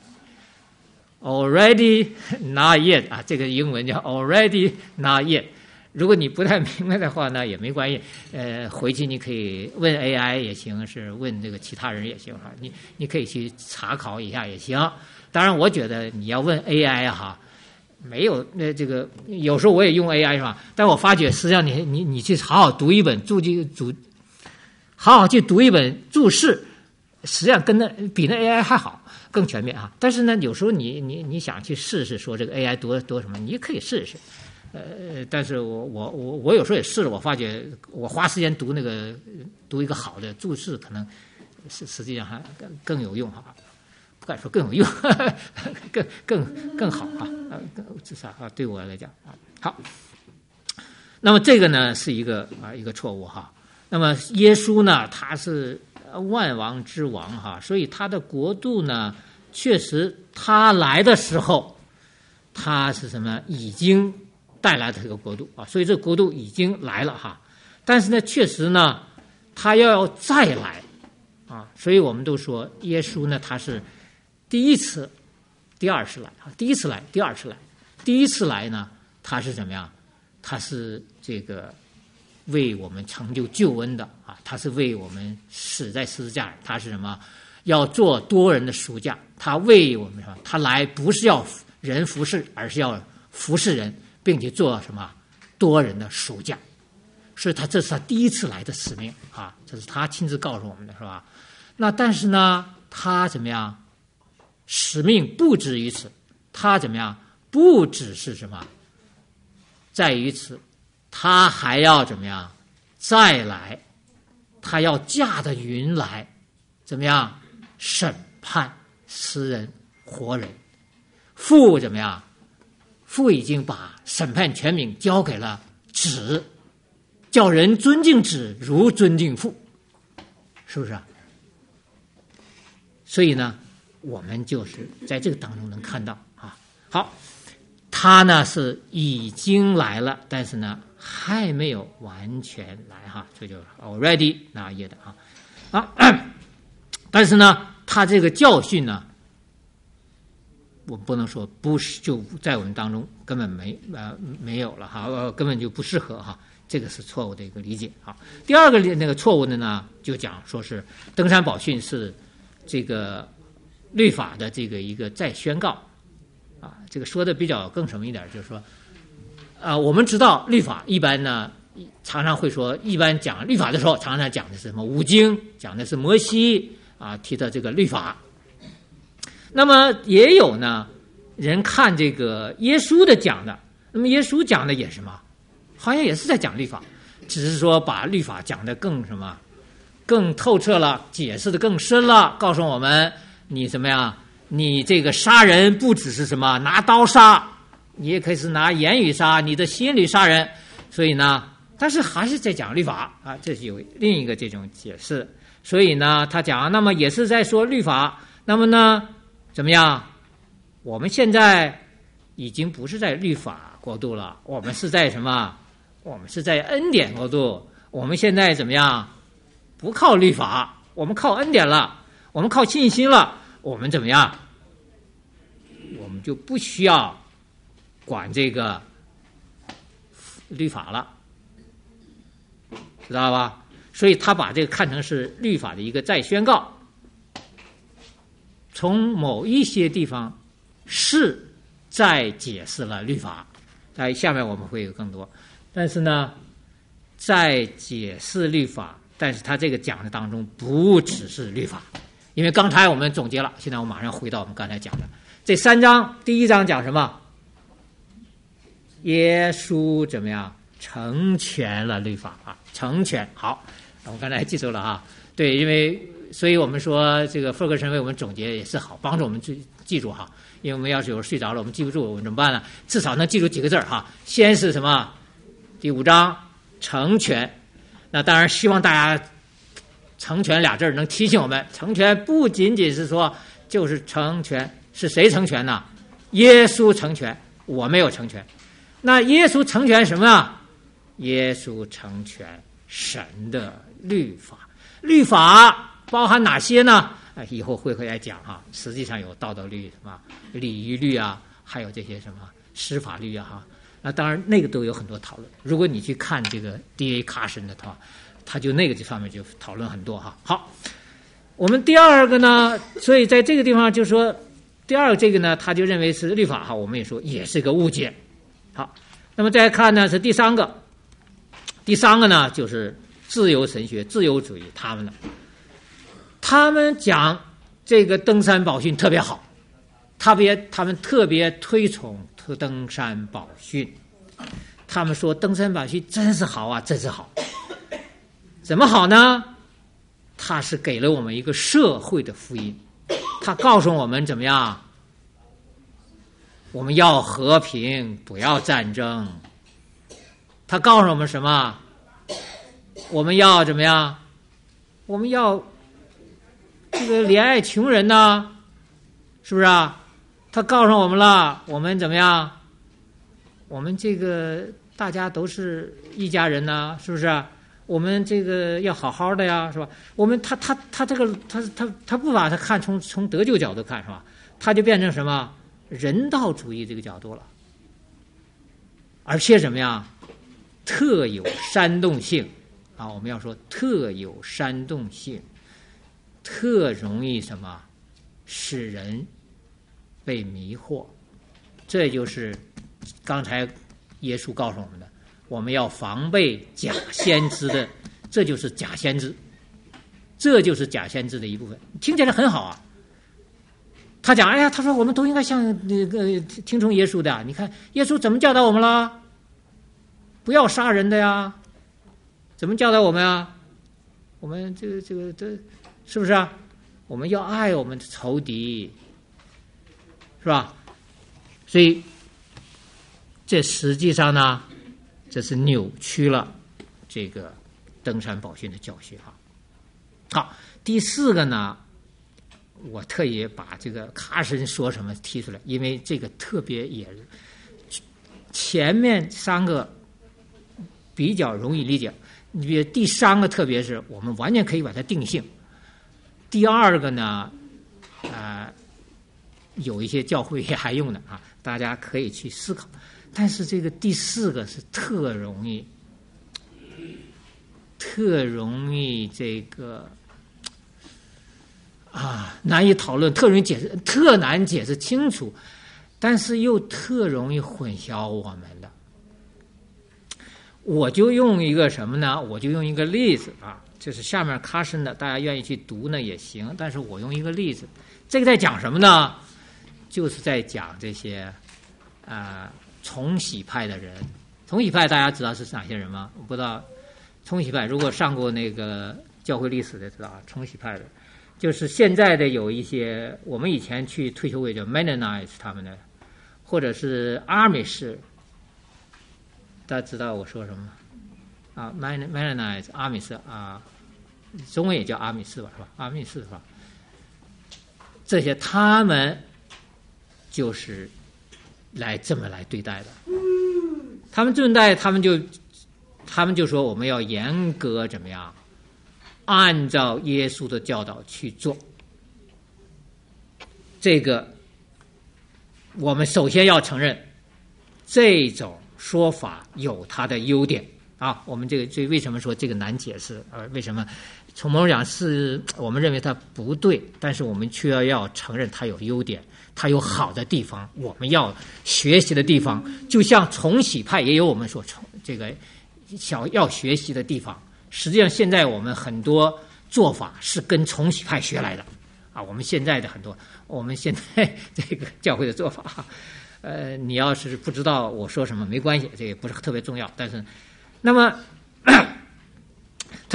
already not yet 这个英文叫 already not yet。如果你不太明白的话呢，也没关系，回去你可以问 AI 也行，是问这个其他人也行你可以去查考一下也行。当然，我觉得你要问 AI 没有这个有时候我也用 AI 是吧？但我发觉实际上你去好好读一本好好去读一本注释，实际上比那 AI 还好，更全面但是呢，有时候你想去试试说这个 AI 多什么，你也可以试试。但是我有时候也试了，我发觉我花时间读一个好的注释，可能实际上还更有用不敢说更有用，更好至少对我来讲好。那么这个呢是一个错误那么耶稣呢，他是万王之王所以他的国度呢，确实他来的时候，他是什么已经带来的这个国度所以这个国度已经来了但是呢，确实呢，他要再来所以我们都说耶稣呢，他是第一次、第二次来第一次来、第二次来。第一次来呢，他是怎么样？他是这个为我们成就救恩的他是为我们死在十字架，他是什么？要做多人的赎价。他为我们他来不是要人服侍，而是要服侍人。并且做什么多人的赎价，所以这是他第一次来的使命这是他亲自告诉我们的是吧？那但是呢，他怎么样？使命不止于此，他怎么样？不只是什么，在于此，他还要怎么样？再来，他要驾着云来，怎么样？审判死人活人，父怎么样？父已经把审判权柄交给了子，叫人尊敬子如尊敬父，是不是所以呢，我们就是在这个当中能看到好，他呢是已经来了，但是呢还没有完全来所以就 already not yet但是呢，他这个教训呢我们不能说不是就在我们当中根本没有了哈，根本就不适合哈，这个是错误的一个理解啊。第二个那个错误的呢，就讲说是登山宝训是这个律法的这个一个再宣告啊，这个说的比较更什么一点，就是说我们知道律法一般呢常常会说，一般讲律法的时候常常讲的是什么五经，讲的是摩西啊提的这个律法。那么也有呢人看这个耶稣的讲的，那么耶稣讲的也是什么，好像也是在讲律法，只是说把律法讲得更什么更透彻了，解释的更深了，告诉我们你怎么样，你这个杀人不只是什么拿刀杀，你也可以是拿言语杀，你的心里杀人。所以呢但是还是在讲律法啊，这是有另一个这种解释。所以呢他讲，那么也是在说律法，那么呢怎么样，我们现在已经不是在律法国度了，我们是在什么，我们是在恩典国度。我们现在怎么样，不靠律法，我们靠恩典了，我们靠信心了，我们怎么样，我们就不需要管这个律法了，知道吧？所以他把这个看成是律法的一个再宣告，从某一些地方是再解释了律法，在下面我们会有更多。但是呢在解释律法，但是他这个讲的当中不只是律法，因为刚才我们总结了，现在我马上回到我们刚才讲的这3章。第一章讲什么，耶稣怎么样成全了律法啊，成全。好，我刚才记住了啊，对，因为所以我们说这个福尔格森为我们总结也是好，帮助我们记住哈。因为我们要是有睡着了我们记不住，我们怎么办呢？至少能记住几个字哈。先是什么，第5章成全，那当然希望大家成全俩字能提醒我们，成全不仅仅是说就是成全，是谁成全呢？耶稣成全，我没有成全。那耶稣成全什么啊？耶稣成全神的律法。律法包含哪些呢？以后会来讲哈。实际上有道德律、什么礼仪律啊，还有这些什么司法律啊哈。那当然那个都有很多讨论，如果你去看这个 D.A. 卡森的话，他就那个这方面就讨论很多哈。好，我们第二个呢，所以在这个地方就说第二个这个呢，他就认为是律法哈，我们也说也是个误解。好，那么再看呢是第三个呢就是自由神学、自由主义他们讲这个登山宝训特别好，他们特别推崇登山宝训，他们说登山宝训真是好啊，真是好。怎么好呢？他是给了我们一个社会的福音，他告诉我们怎么样，我们要和平，不要战争。他告诉我们什么？我们要怎么样？我们要这个怜爱穷人呢，是不是啊？他告诉我们了，我们怎么样？我们这个大家都是一家人呢，是不是啊？我们这个要好好的呀，是吧？我们他这个他不把它看从得救角度看，是吧？他就变成什么人道主义这个角度了，而且怎么样，特有煽动性啊！我们要说特有煽动性，特容易什么使人被迷惑。这就是刚才耶稣告诉我们的，我们要防备假先知的，这就是假先知，这就是假先知的一部分。听起来很好啊，他讲，哎呀，他说我们都应该像那个听从耶稣的。你看耶稣怎么教导我们了？不要杀人的呀，怎么教导我们啊？我们这是不是啊？我们要爱我们的仇敌，是吧？所以这实际上呢，这是扭曲了这个登山宝训的教训哈。好，第四个呢，我特意把这个卡森说什么提出来，因为这个特别也前面3个比较容易理解，你比如第3个特别是我们完全可以把它定性。第2个呢有一些教会也还用的啊，大家可以去思考。但是这个第4个是特容易这个难以讨论，特容易解释，特难解释清楚，但是又特容易混淆我们的。我就用一个什么呢？我就用一个例子啊，就是下面卡申的，大家愿意去读呢也行，但是我用一个例子。这个在讲什么呢？就是在讲这些重洗派的人。重洗派大家知道是哪些人吗？我不知道。重洗派如果上过那个教会历史的知道啊，重洗派的就是现在的有一些我们以前去退休会叫 Mennonites 他们的，或者是阿米士，大家知道我说什么啊 ？Mennonites 阿米士啊，中文也叫阿米士吧，是吧？阿米士是吧？这些他们就是这么来对待的。他们对待，他们就说我们要严格怎么样，按照耶稣的教导去做。这个我们首先要承认，这种说法有它的优点啊。我们这为什么说这个难解释？为什么？从某种讲是我们认为它不对，但是我们却要承认它有优点，它有好的地方，我们要学习的地方。就像重洗派也有我们说这个要学习的地方。实际上现在我们很多做法是跟重洗派学来的啊。我们现在的很多，我们现在这个教会的做法，你要是不知道我说什么没关系，这也不是特别重要。但是，那么他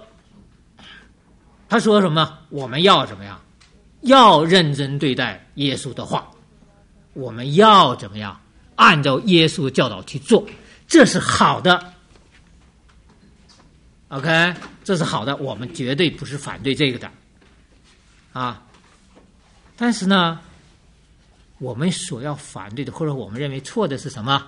说什么？我们要怎么样？要认真对待耶稣的话，我们要怎么样？按照耶稣的教导去做，这是好的。OK， 这是好的，我们绝对不是反对这个的啊。但是呢，我们所要反对的，或者我们认为错的是什么？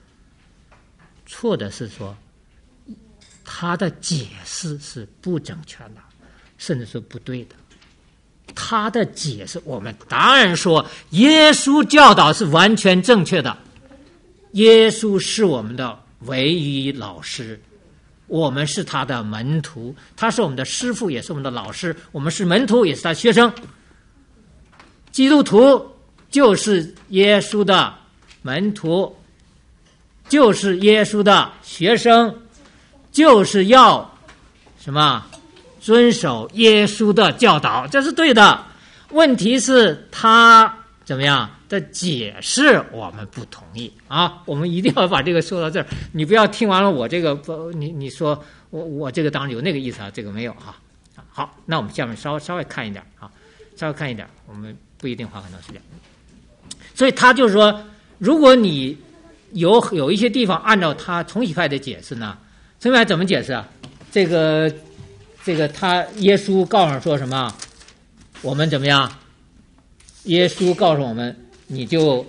错的是说他的解释是不正确的，甚至是不对的。他的解释，我们当然说耶稣教导是完全正确的，耶稣是我们的唯一老师，我们是他的门徒，他是我们的师父，也是我们的老师，我们是门徒，也是他学生。基督徒就是耶稣的门徒，就是耶稣的学生，就是要什么？遵守耶稣的教导，这是对的。问题是他怎么样的解释我们不同意啊！我们一定要把这个说到这儿。你不要听完了我这个，你说我这个当然有那个意思啊，这个没有哈。好，那我们下面稍微看一点啊，稍微看一点，我们不一定花很长时间。所以他就是说，如果你有一些地方按照他重洗派的解释呢，重洗派怎么解释啊？这个他耶稣告诉说什么？我们怎么样？耶稣告诉我们，你就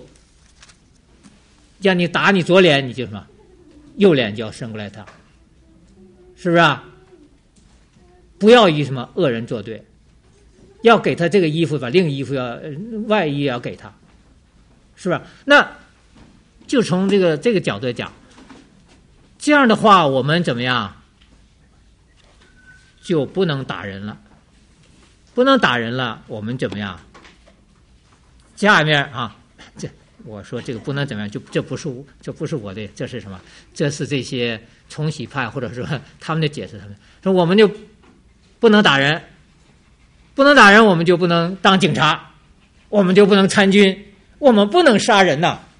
让你打你左脸，你就什么，右脸就要伸过来他，是不是啊？不要与什么恶人作对，要给他这个衣服，把另一衣服外衣要给他，是不是？那就从这个角度来讲，这样的话，我们怎么样？就不能打人了，不能打人了，我们怎么样？下面啊，我说这个不能怎么样，这不是我的，这是什么？这是这些重洗派或者说他们的解释，他们说我们就不能打人，不能打人，我们就不能当警察，我们就不能参军，我们不能杀人呐。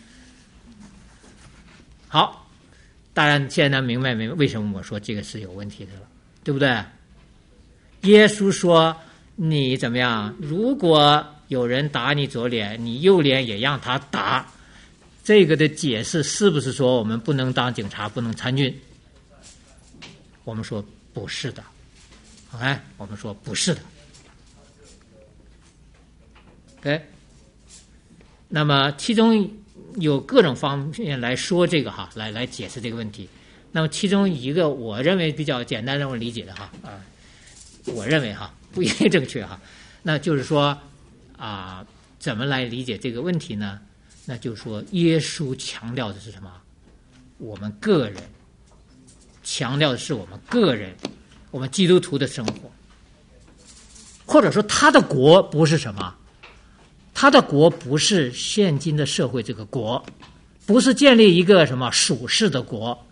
好，当然现在明白为什么我说这个是有问题的了。对不对？耶稣说你怎么样？如果有人打你左脸，你右脸也让他打。这个的解释是不是说我们不能当警察，不能参军？我们说不是的。哎，我们说不是的。OK， 那么其中有各种方面来说这个哈，来解释这个问题。那么其中一个我认为比较简单让我理解的哈我认为哈不一定正确哈，那就是说怎么来理解这个问题呢？那就是说耶稣强调的是什么？我们个人，强调的是我们个人，我们基督徒的生活。或者说他的国不是什么？他的国不是现今的社会这个国，不是建立一个什么属世的国，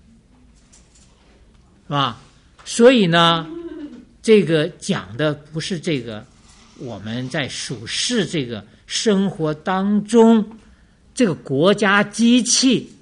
是吧？所以呢，这个讲的不是这个我们在属世这个生活当中这个国家机器，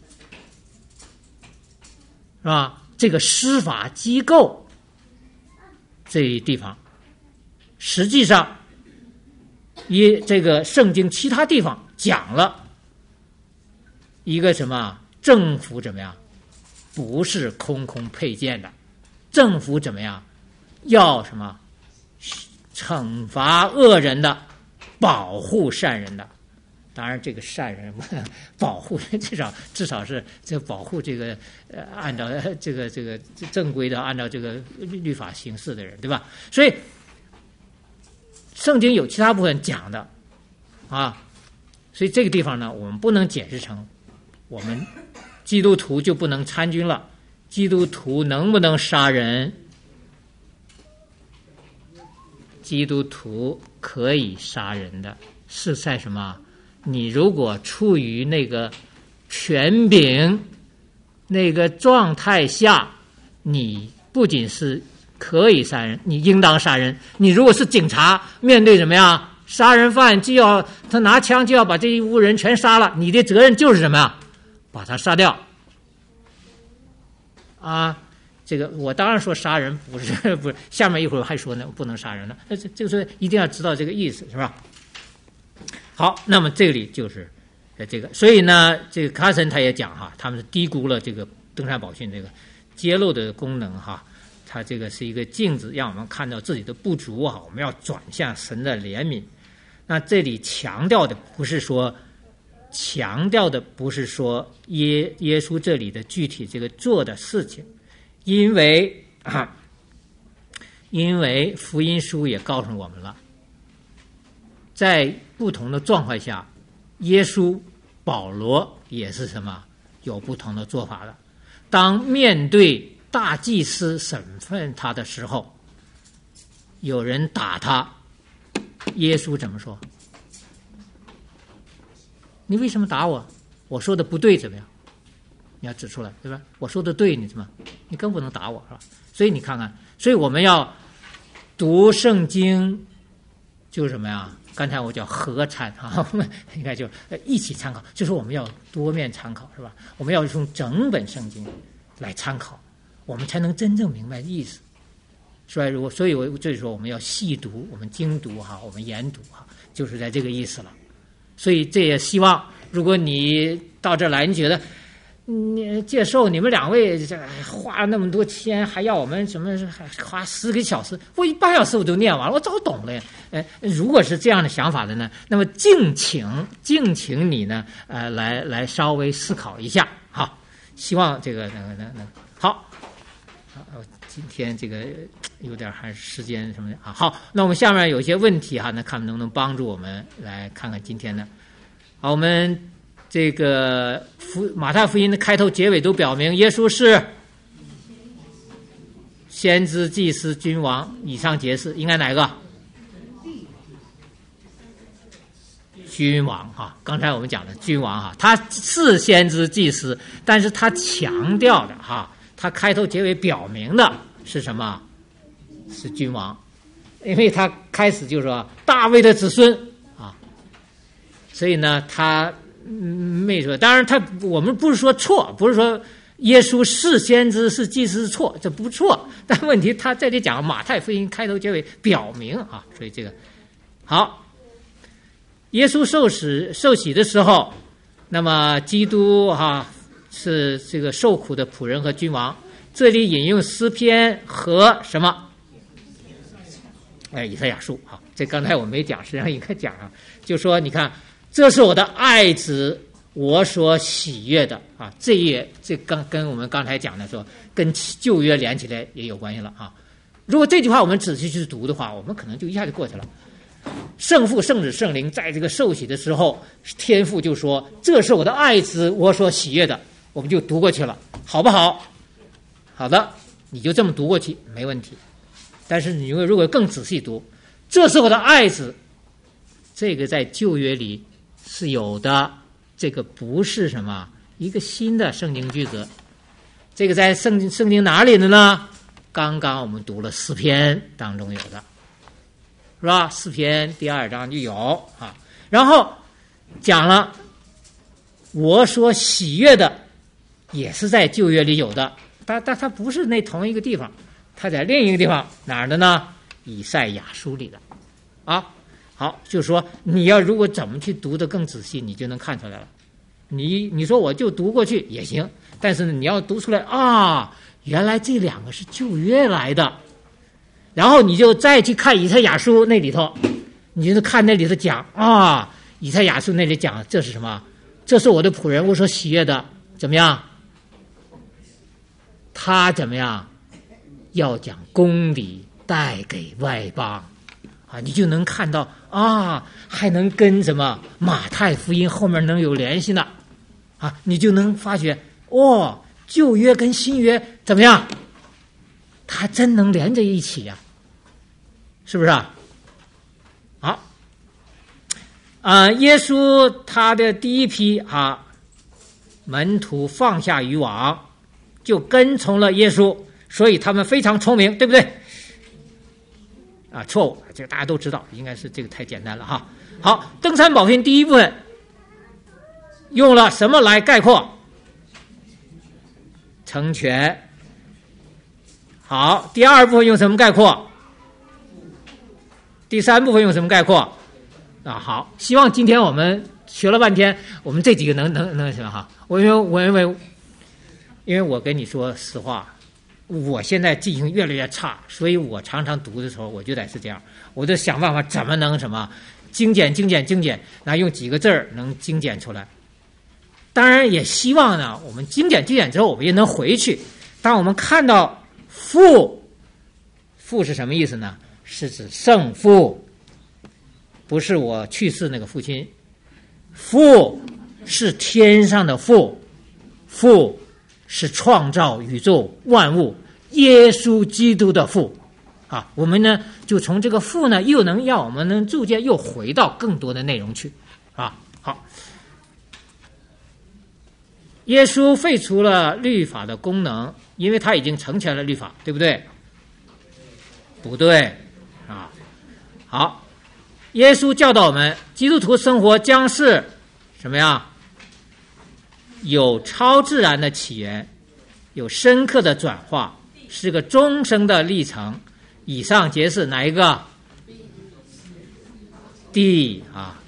是吧？这个司法机构这一地方，实际上这个圣经其他地方讲了一个什么政府怎么样，不是空空配件的，政府怎么样要什么惩罚恶人的，保护善人的。当然这个善人保护至少是这保护这个按照这个正规的按照这个律法行事的人，对吧？所以圣经有其他部分讲的啊，所以这个地方呢，我们不能解释成我们基督徒就不能参军了。基督徒能不能杀人？基督徒可以杀人的，是在什么？你如果处于那个权柄那个状态下，你不仅是可以杀人，你应当杀人。你如果是警察，面对什么呀？杀人犯他拿枪就要把这一屋人全杀了，你的责任就是什么呀？把他杀掉。啊，这个我当然说杀人不是，下面一会儿还说呢，不能杀人了。这个是一定要知道这个意思，是吧？好，那么这里就是这个，所以呢，这个卡森他也讲哈，他们是低估了这个登山宝训这个揭露的功能哈。它这个是一个镜子，让我们看到自己的不足哈，我们要转向神的怜悯。那这里强调的不是说耶稣这里的具体这个做的事情，因为福音书也告诉我们了，在不同的状况下，耶稣、保罗也是什么有不同的做法的。当面对大祭司审问他的时候，有人打他，耶稣怎么说？你为什么打我？我说的不对怎么样？你要指出来，对吧？我说的对，你怎么？你更不能打我，是吧？所以你看看，所以我们要读圣经，就是什么呀？刚才我叫合参啊，我们应该就一起参考，就是我们要多面参考，是吧？我们要用整本圣经来参考，我们才能真正明白意思。所以我这里说我们要细读，我们精读哈，我们研读哈，就是在这个意思了。所以这也希望，如果你到这来，你觉得你接受你们两位花那么多钱，还要我们什么花10个小时，我1、8小时我都念完了，我早懂了呀。如果是这样的想法的呢，那么敬请你呢来稍微思考一下哈。希望这个好。今天这个有点还时间什么的啊。好，那我们下面有些问题哈，那看能不能帮助我们来看看今天的。好，我们这个马太福音的开头结尾都表明耶稣是先知、祭司、君王，以上皆是，应该哪个？君王哈，刚才我们讲的君王哈，他是先知、祭司，但是他强调的哈，他开头结尾表明的是什么？是君王，因为他开始就说大卫的子孙啊，所以呢，他没说。当然我们不是说错，不是说耶稣是先知是祭司是错，这不错。但问题他这里讲马太福音开头结尾表明啊，所以这个好。耶稣受洗的时候，那么基督是这个受苦的仆人和君王。这里引用诗篇和什么？以赛亚书啊，这刚才我没讲，实际上应该讲啊，就说你看，这是我的爱子，我所喜悦的啊。这跟我们刚才讲的说，跟旧约连起来也有关系了啊。如果这句话我们仔细去读的话，我们可能就一下就过去了。 圣父、圣子、圣灵在这个受洗的时候，天父就说：“这是我的爱子，我所喜悦的。”我们就读过去了，好不好？好的，你就这么读过去没问题。但是你如果更仔细读，这是我的爱子，这个在旧约里是有的，这个不是什么一个新的圣经句子。这个在圣经哪里的呢？刚刚我们读了诗篇当中有的，是吧？诗篇第2章就有啊。然后讲了我所喜悦的，也是在旧约里有的，但它不是那同一个地方，它在另一个地方，哪儿的呢？以赛亚书里的啊。好，就是说你要如果怎么去读的更仔细，你就能看出来了。你说我就读过去也行，但是呢，你要读出来啊，原来这两个是旧约来的，然后你就再去看以赛亚书那里头，你就看那里头讲啊，以赛亚书那里讲这是什么？这是我的仆人，我所喜悦的，怎么样？他怎么样？要将公理带给外邦啊，你就能看到啊，还能跟什么马太福音后面能有联系呢啊，你就能发觉哦，旧约跟新约怎么样？它真能连在一起呀，是不是啊？好耶稣他的第一批门徒放下渔网，就跟从了耶稣，所以他们非常聪明，对不对？错误，这个大家都知道，应该是这个太简单了哈。好，登山宝训第一部分用了什么来概括？成全。好，第二部分用什么概括？第三部分用什么概括？好，希望今天我们学了半天，我们这几个能什么哈？因为我跟你说实话，我现在记性越来越差，所以我常常读的时候我就得是这样，我就想办法怎么能什么精简，然后用几个字儿能精简出来。当然也希望呢，我们精简之后，我们也能回去。当我们看到父是什么意思呢？是指圣父，不是我去世那个父亲。父是天上的父，父是创造宇宙万物耶稣基督的父我们呢就从这个父呢又能让我们能逐渐又回到更多的内容去好，耶稣废除了律法的功能，因为他已经成全了律法，对不对？不对好，耶稣教导我们基督徒生活将是什么样？有超自然的起源，有深刻的转化，是个终生的历程。以上皆是哪一个？D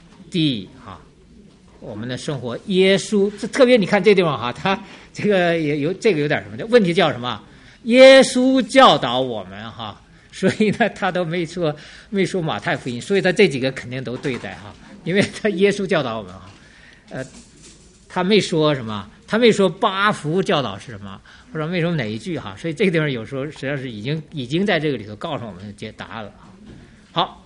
我们的生活，耶稣特别你看这地方他这个也有这个有点什么问题，叫什么？耶稣教导我们所以呢他都没说马太福音，所以他这几个肯定都对的因为他耶稣教导我们他没说什么，他没说八福教导是什么，或者没说哪一句所以这个地方有时候实际上是已经在这个里头告诉我们的解答案了好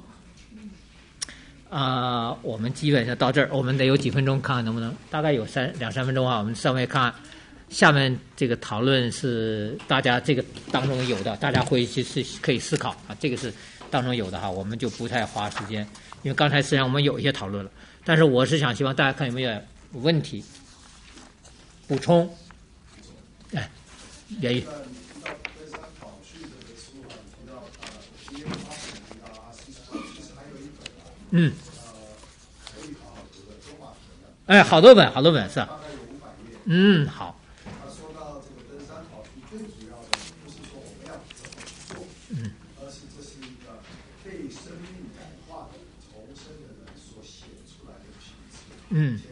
我们基本上到这儿，我们得有几分钟，看看能不能大概有2-3分钟我们稍微看下面这个讨论是大家这个当中有的，大家回去是可以思考这个是当中有的我们就不太花时间，因为刚才实际上我们有一些讨论了，但是我是想希望大家看有没有问题补充原因好多本是好他说到这个登山宝训，最主要的不是说我们要怎么做而是这是一个被生命感化的重生的人所显出来的品质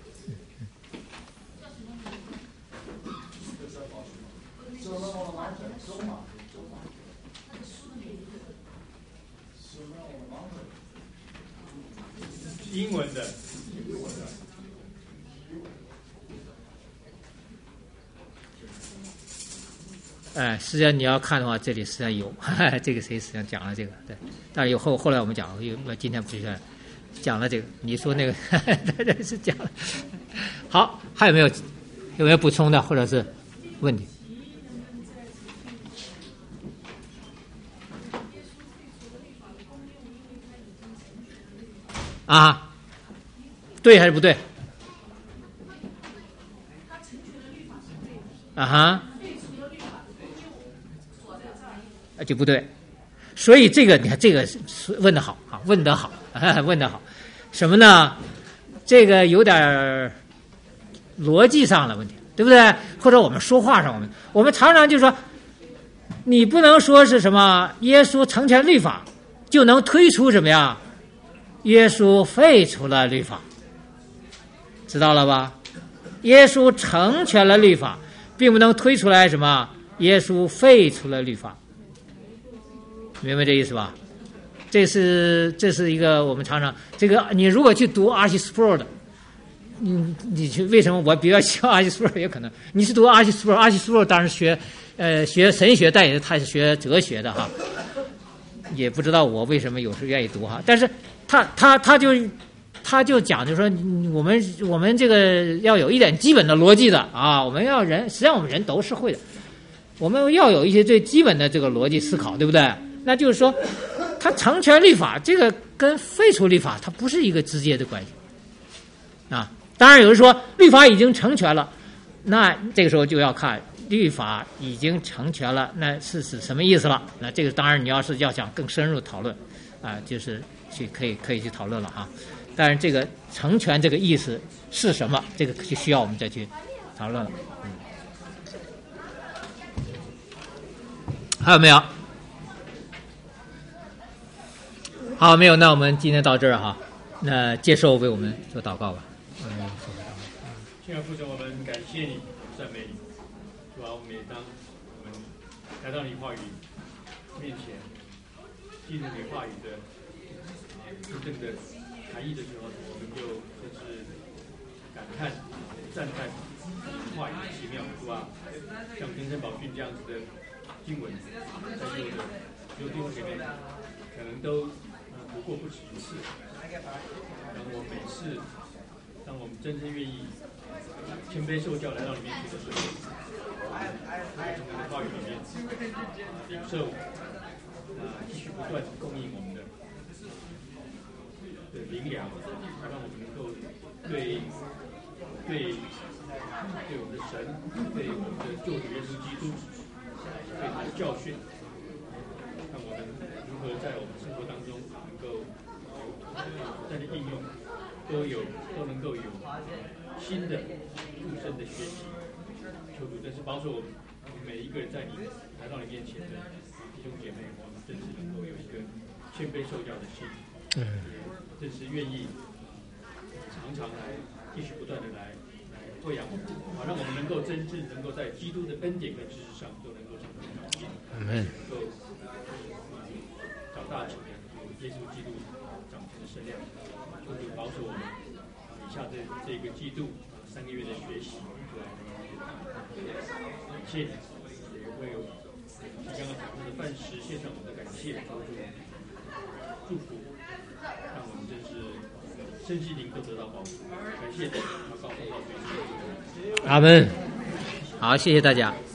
英文的实际上你要看的话，这里实际上有这个谁实际上讲了这个，对，但是后来我们讲，今天不是讲了这个，你说那个这是讲了。好，还有没有补充的或者是问题？啊，对还是不对？啊哈，就不对。所以这个你看，这个问得好啊，问得好，问得好。什么呢？这个有点逻辑上的问题，对不对？或者我们说话上，我们常常就说，你不能说是什么耶稣成全律法，就能推出什么呀？耶稣废除了律法，知道了吧？耶稣成全了律法，并不能推出来什么？耶稣废除了律法，明白这意思吧？这是一个我们常常这个，你如果去读阿西斯波的，你去为什么我比较喜欢阿西斯波？也可能你是读阿西斯波当然学神学，但也他是学哲学的哈，也不知道我为什么有时愿意读哈，但是他就讲，就是说我们这个要有一点基本的逻辑的啊，我们要实际上我们人都是会的，我们要有一些最基本的这个逻辑思考，对不对？那就是说，他成全律法，这个跟废除律法它不是一个直接的关系啊。当然有人说律法已经成全了，那这个时候就要看律法已经成全了，那是什么意思了？那这个当然你要想更深入讨论啊，就是可以去讨论了啊。但是这个成全这个意思是什么？这个就需要我们再去讨论了。还有没有？好，没有，那我们今天到这儿哈。那接受为我们做祷告吧。 亲爱的父神，我们感谢你，赞美你。主啊，每当我们来到你话语面前，进入你话语的真正的含义的时候，我们就真是感叹、赞叹话语的奇妙。主啊，像平生宝训这样子的经文，在有弟兄姐妹可能都读过不止一次。当我们真正愿意谦卑受教来到你面前的时候，从你的话语里面领受继续不断供应我们的灵粮，让我们能够对我们的神，对我们的救主耶稣基督，对他的教训，看我们如何在我们生活当中能够在你应用都能够有新的入深的学习。求主真是帮助我们每一个人在你来到你面前的弟兄姐妹，我们真是能够有一个谦卑受教的心，真是愿意常常来继续不断的来喂养我们，好让我们能够真正能够在基督的恩典跟知识上都能够长成长进，能够长大成人，耶稣基督长成的身量。求主保守我们以下这个季度3个月的学习，感谢你，也为即将要产生的饭食献上我们的感谢，求主祝福，让我们真是身心灵都得到保护。感谢你，祷告奉靠主耶稣。 阿门。好，谢谢大家。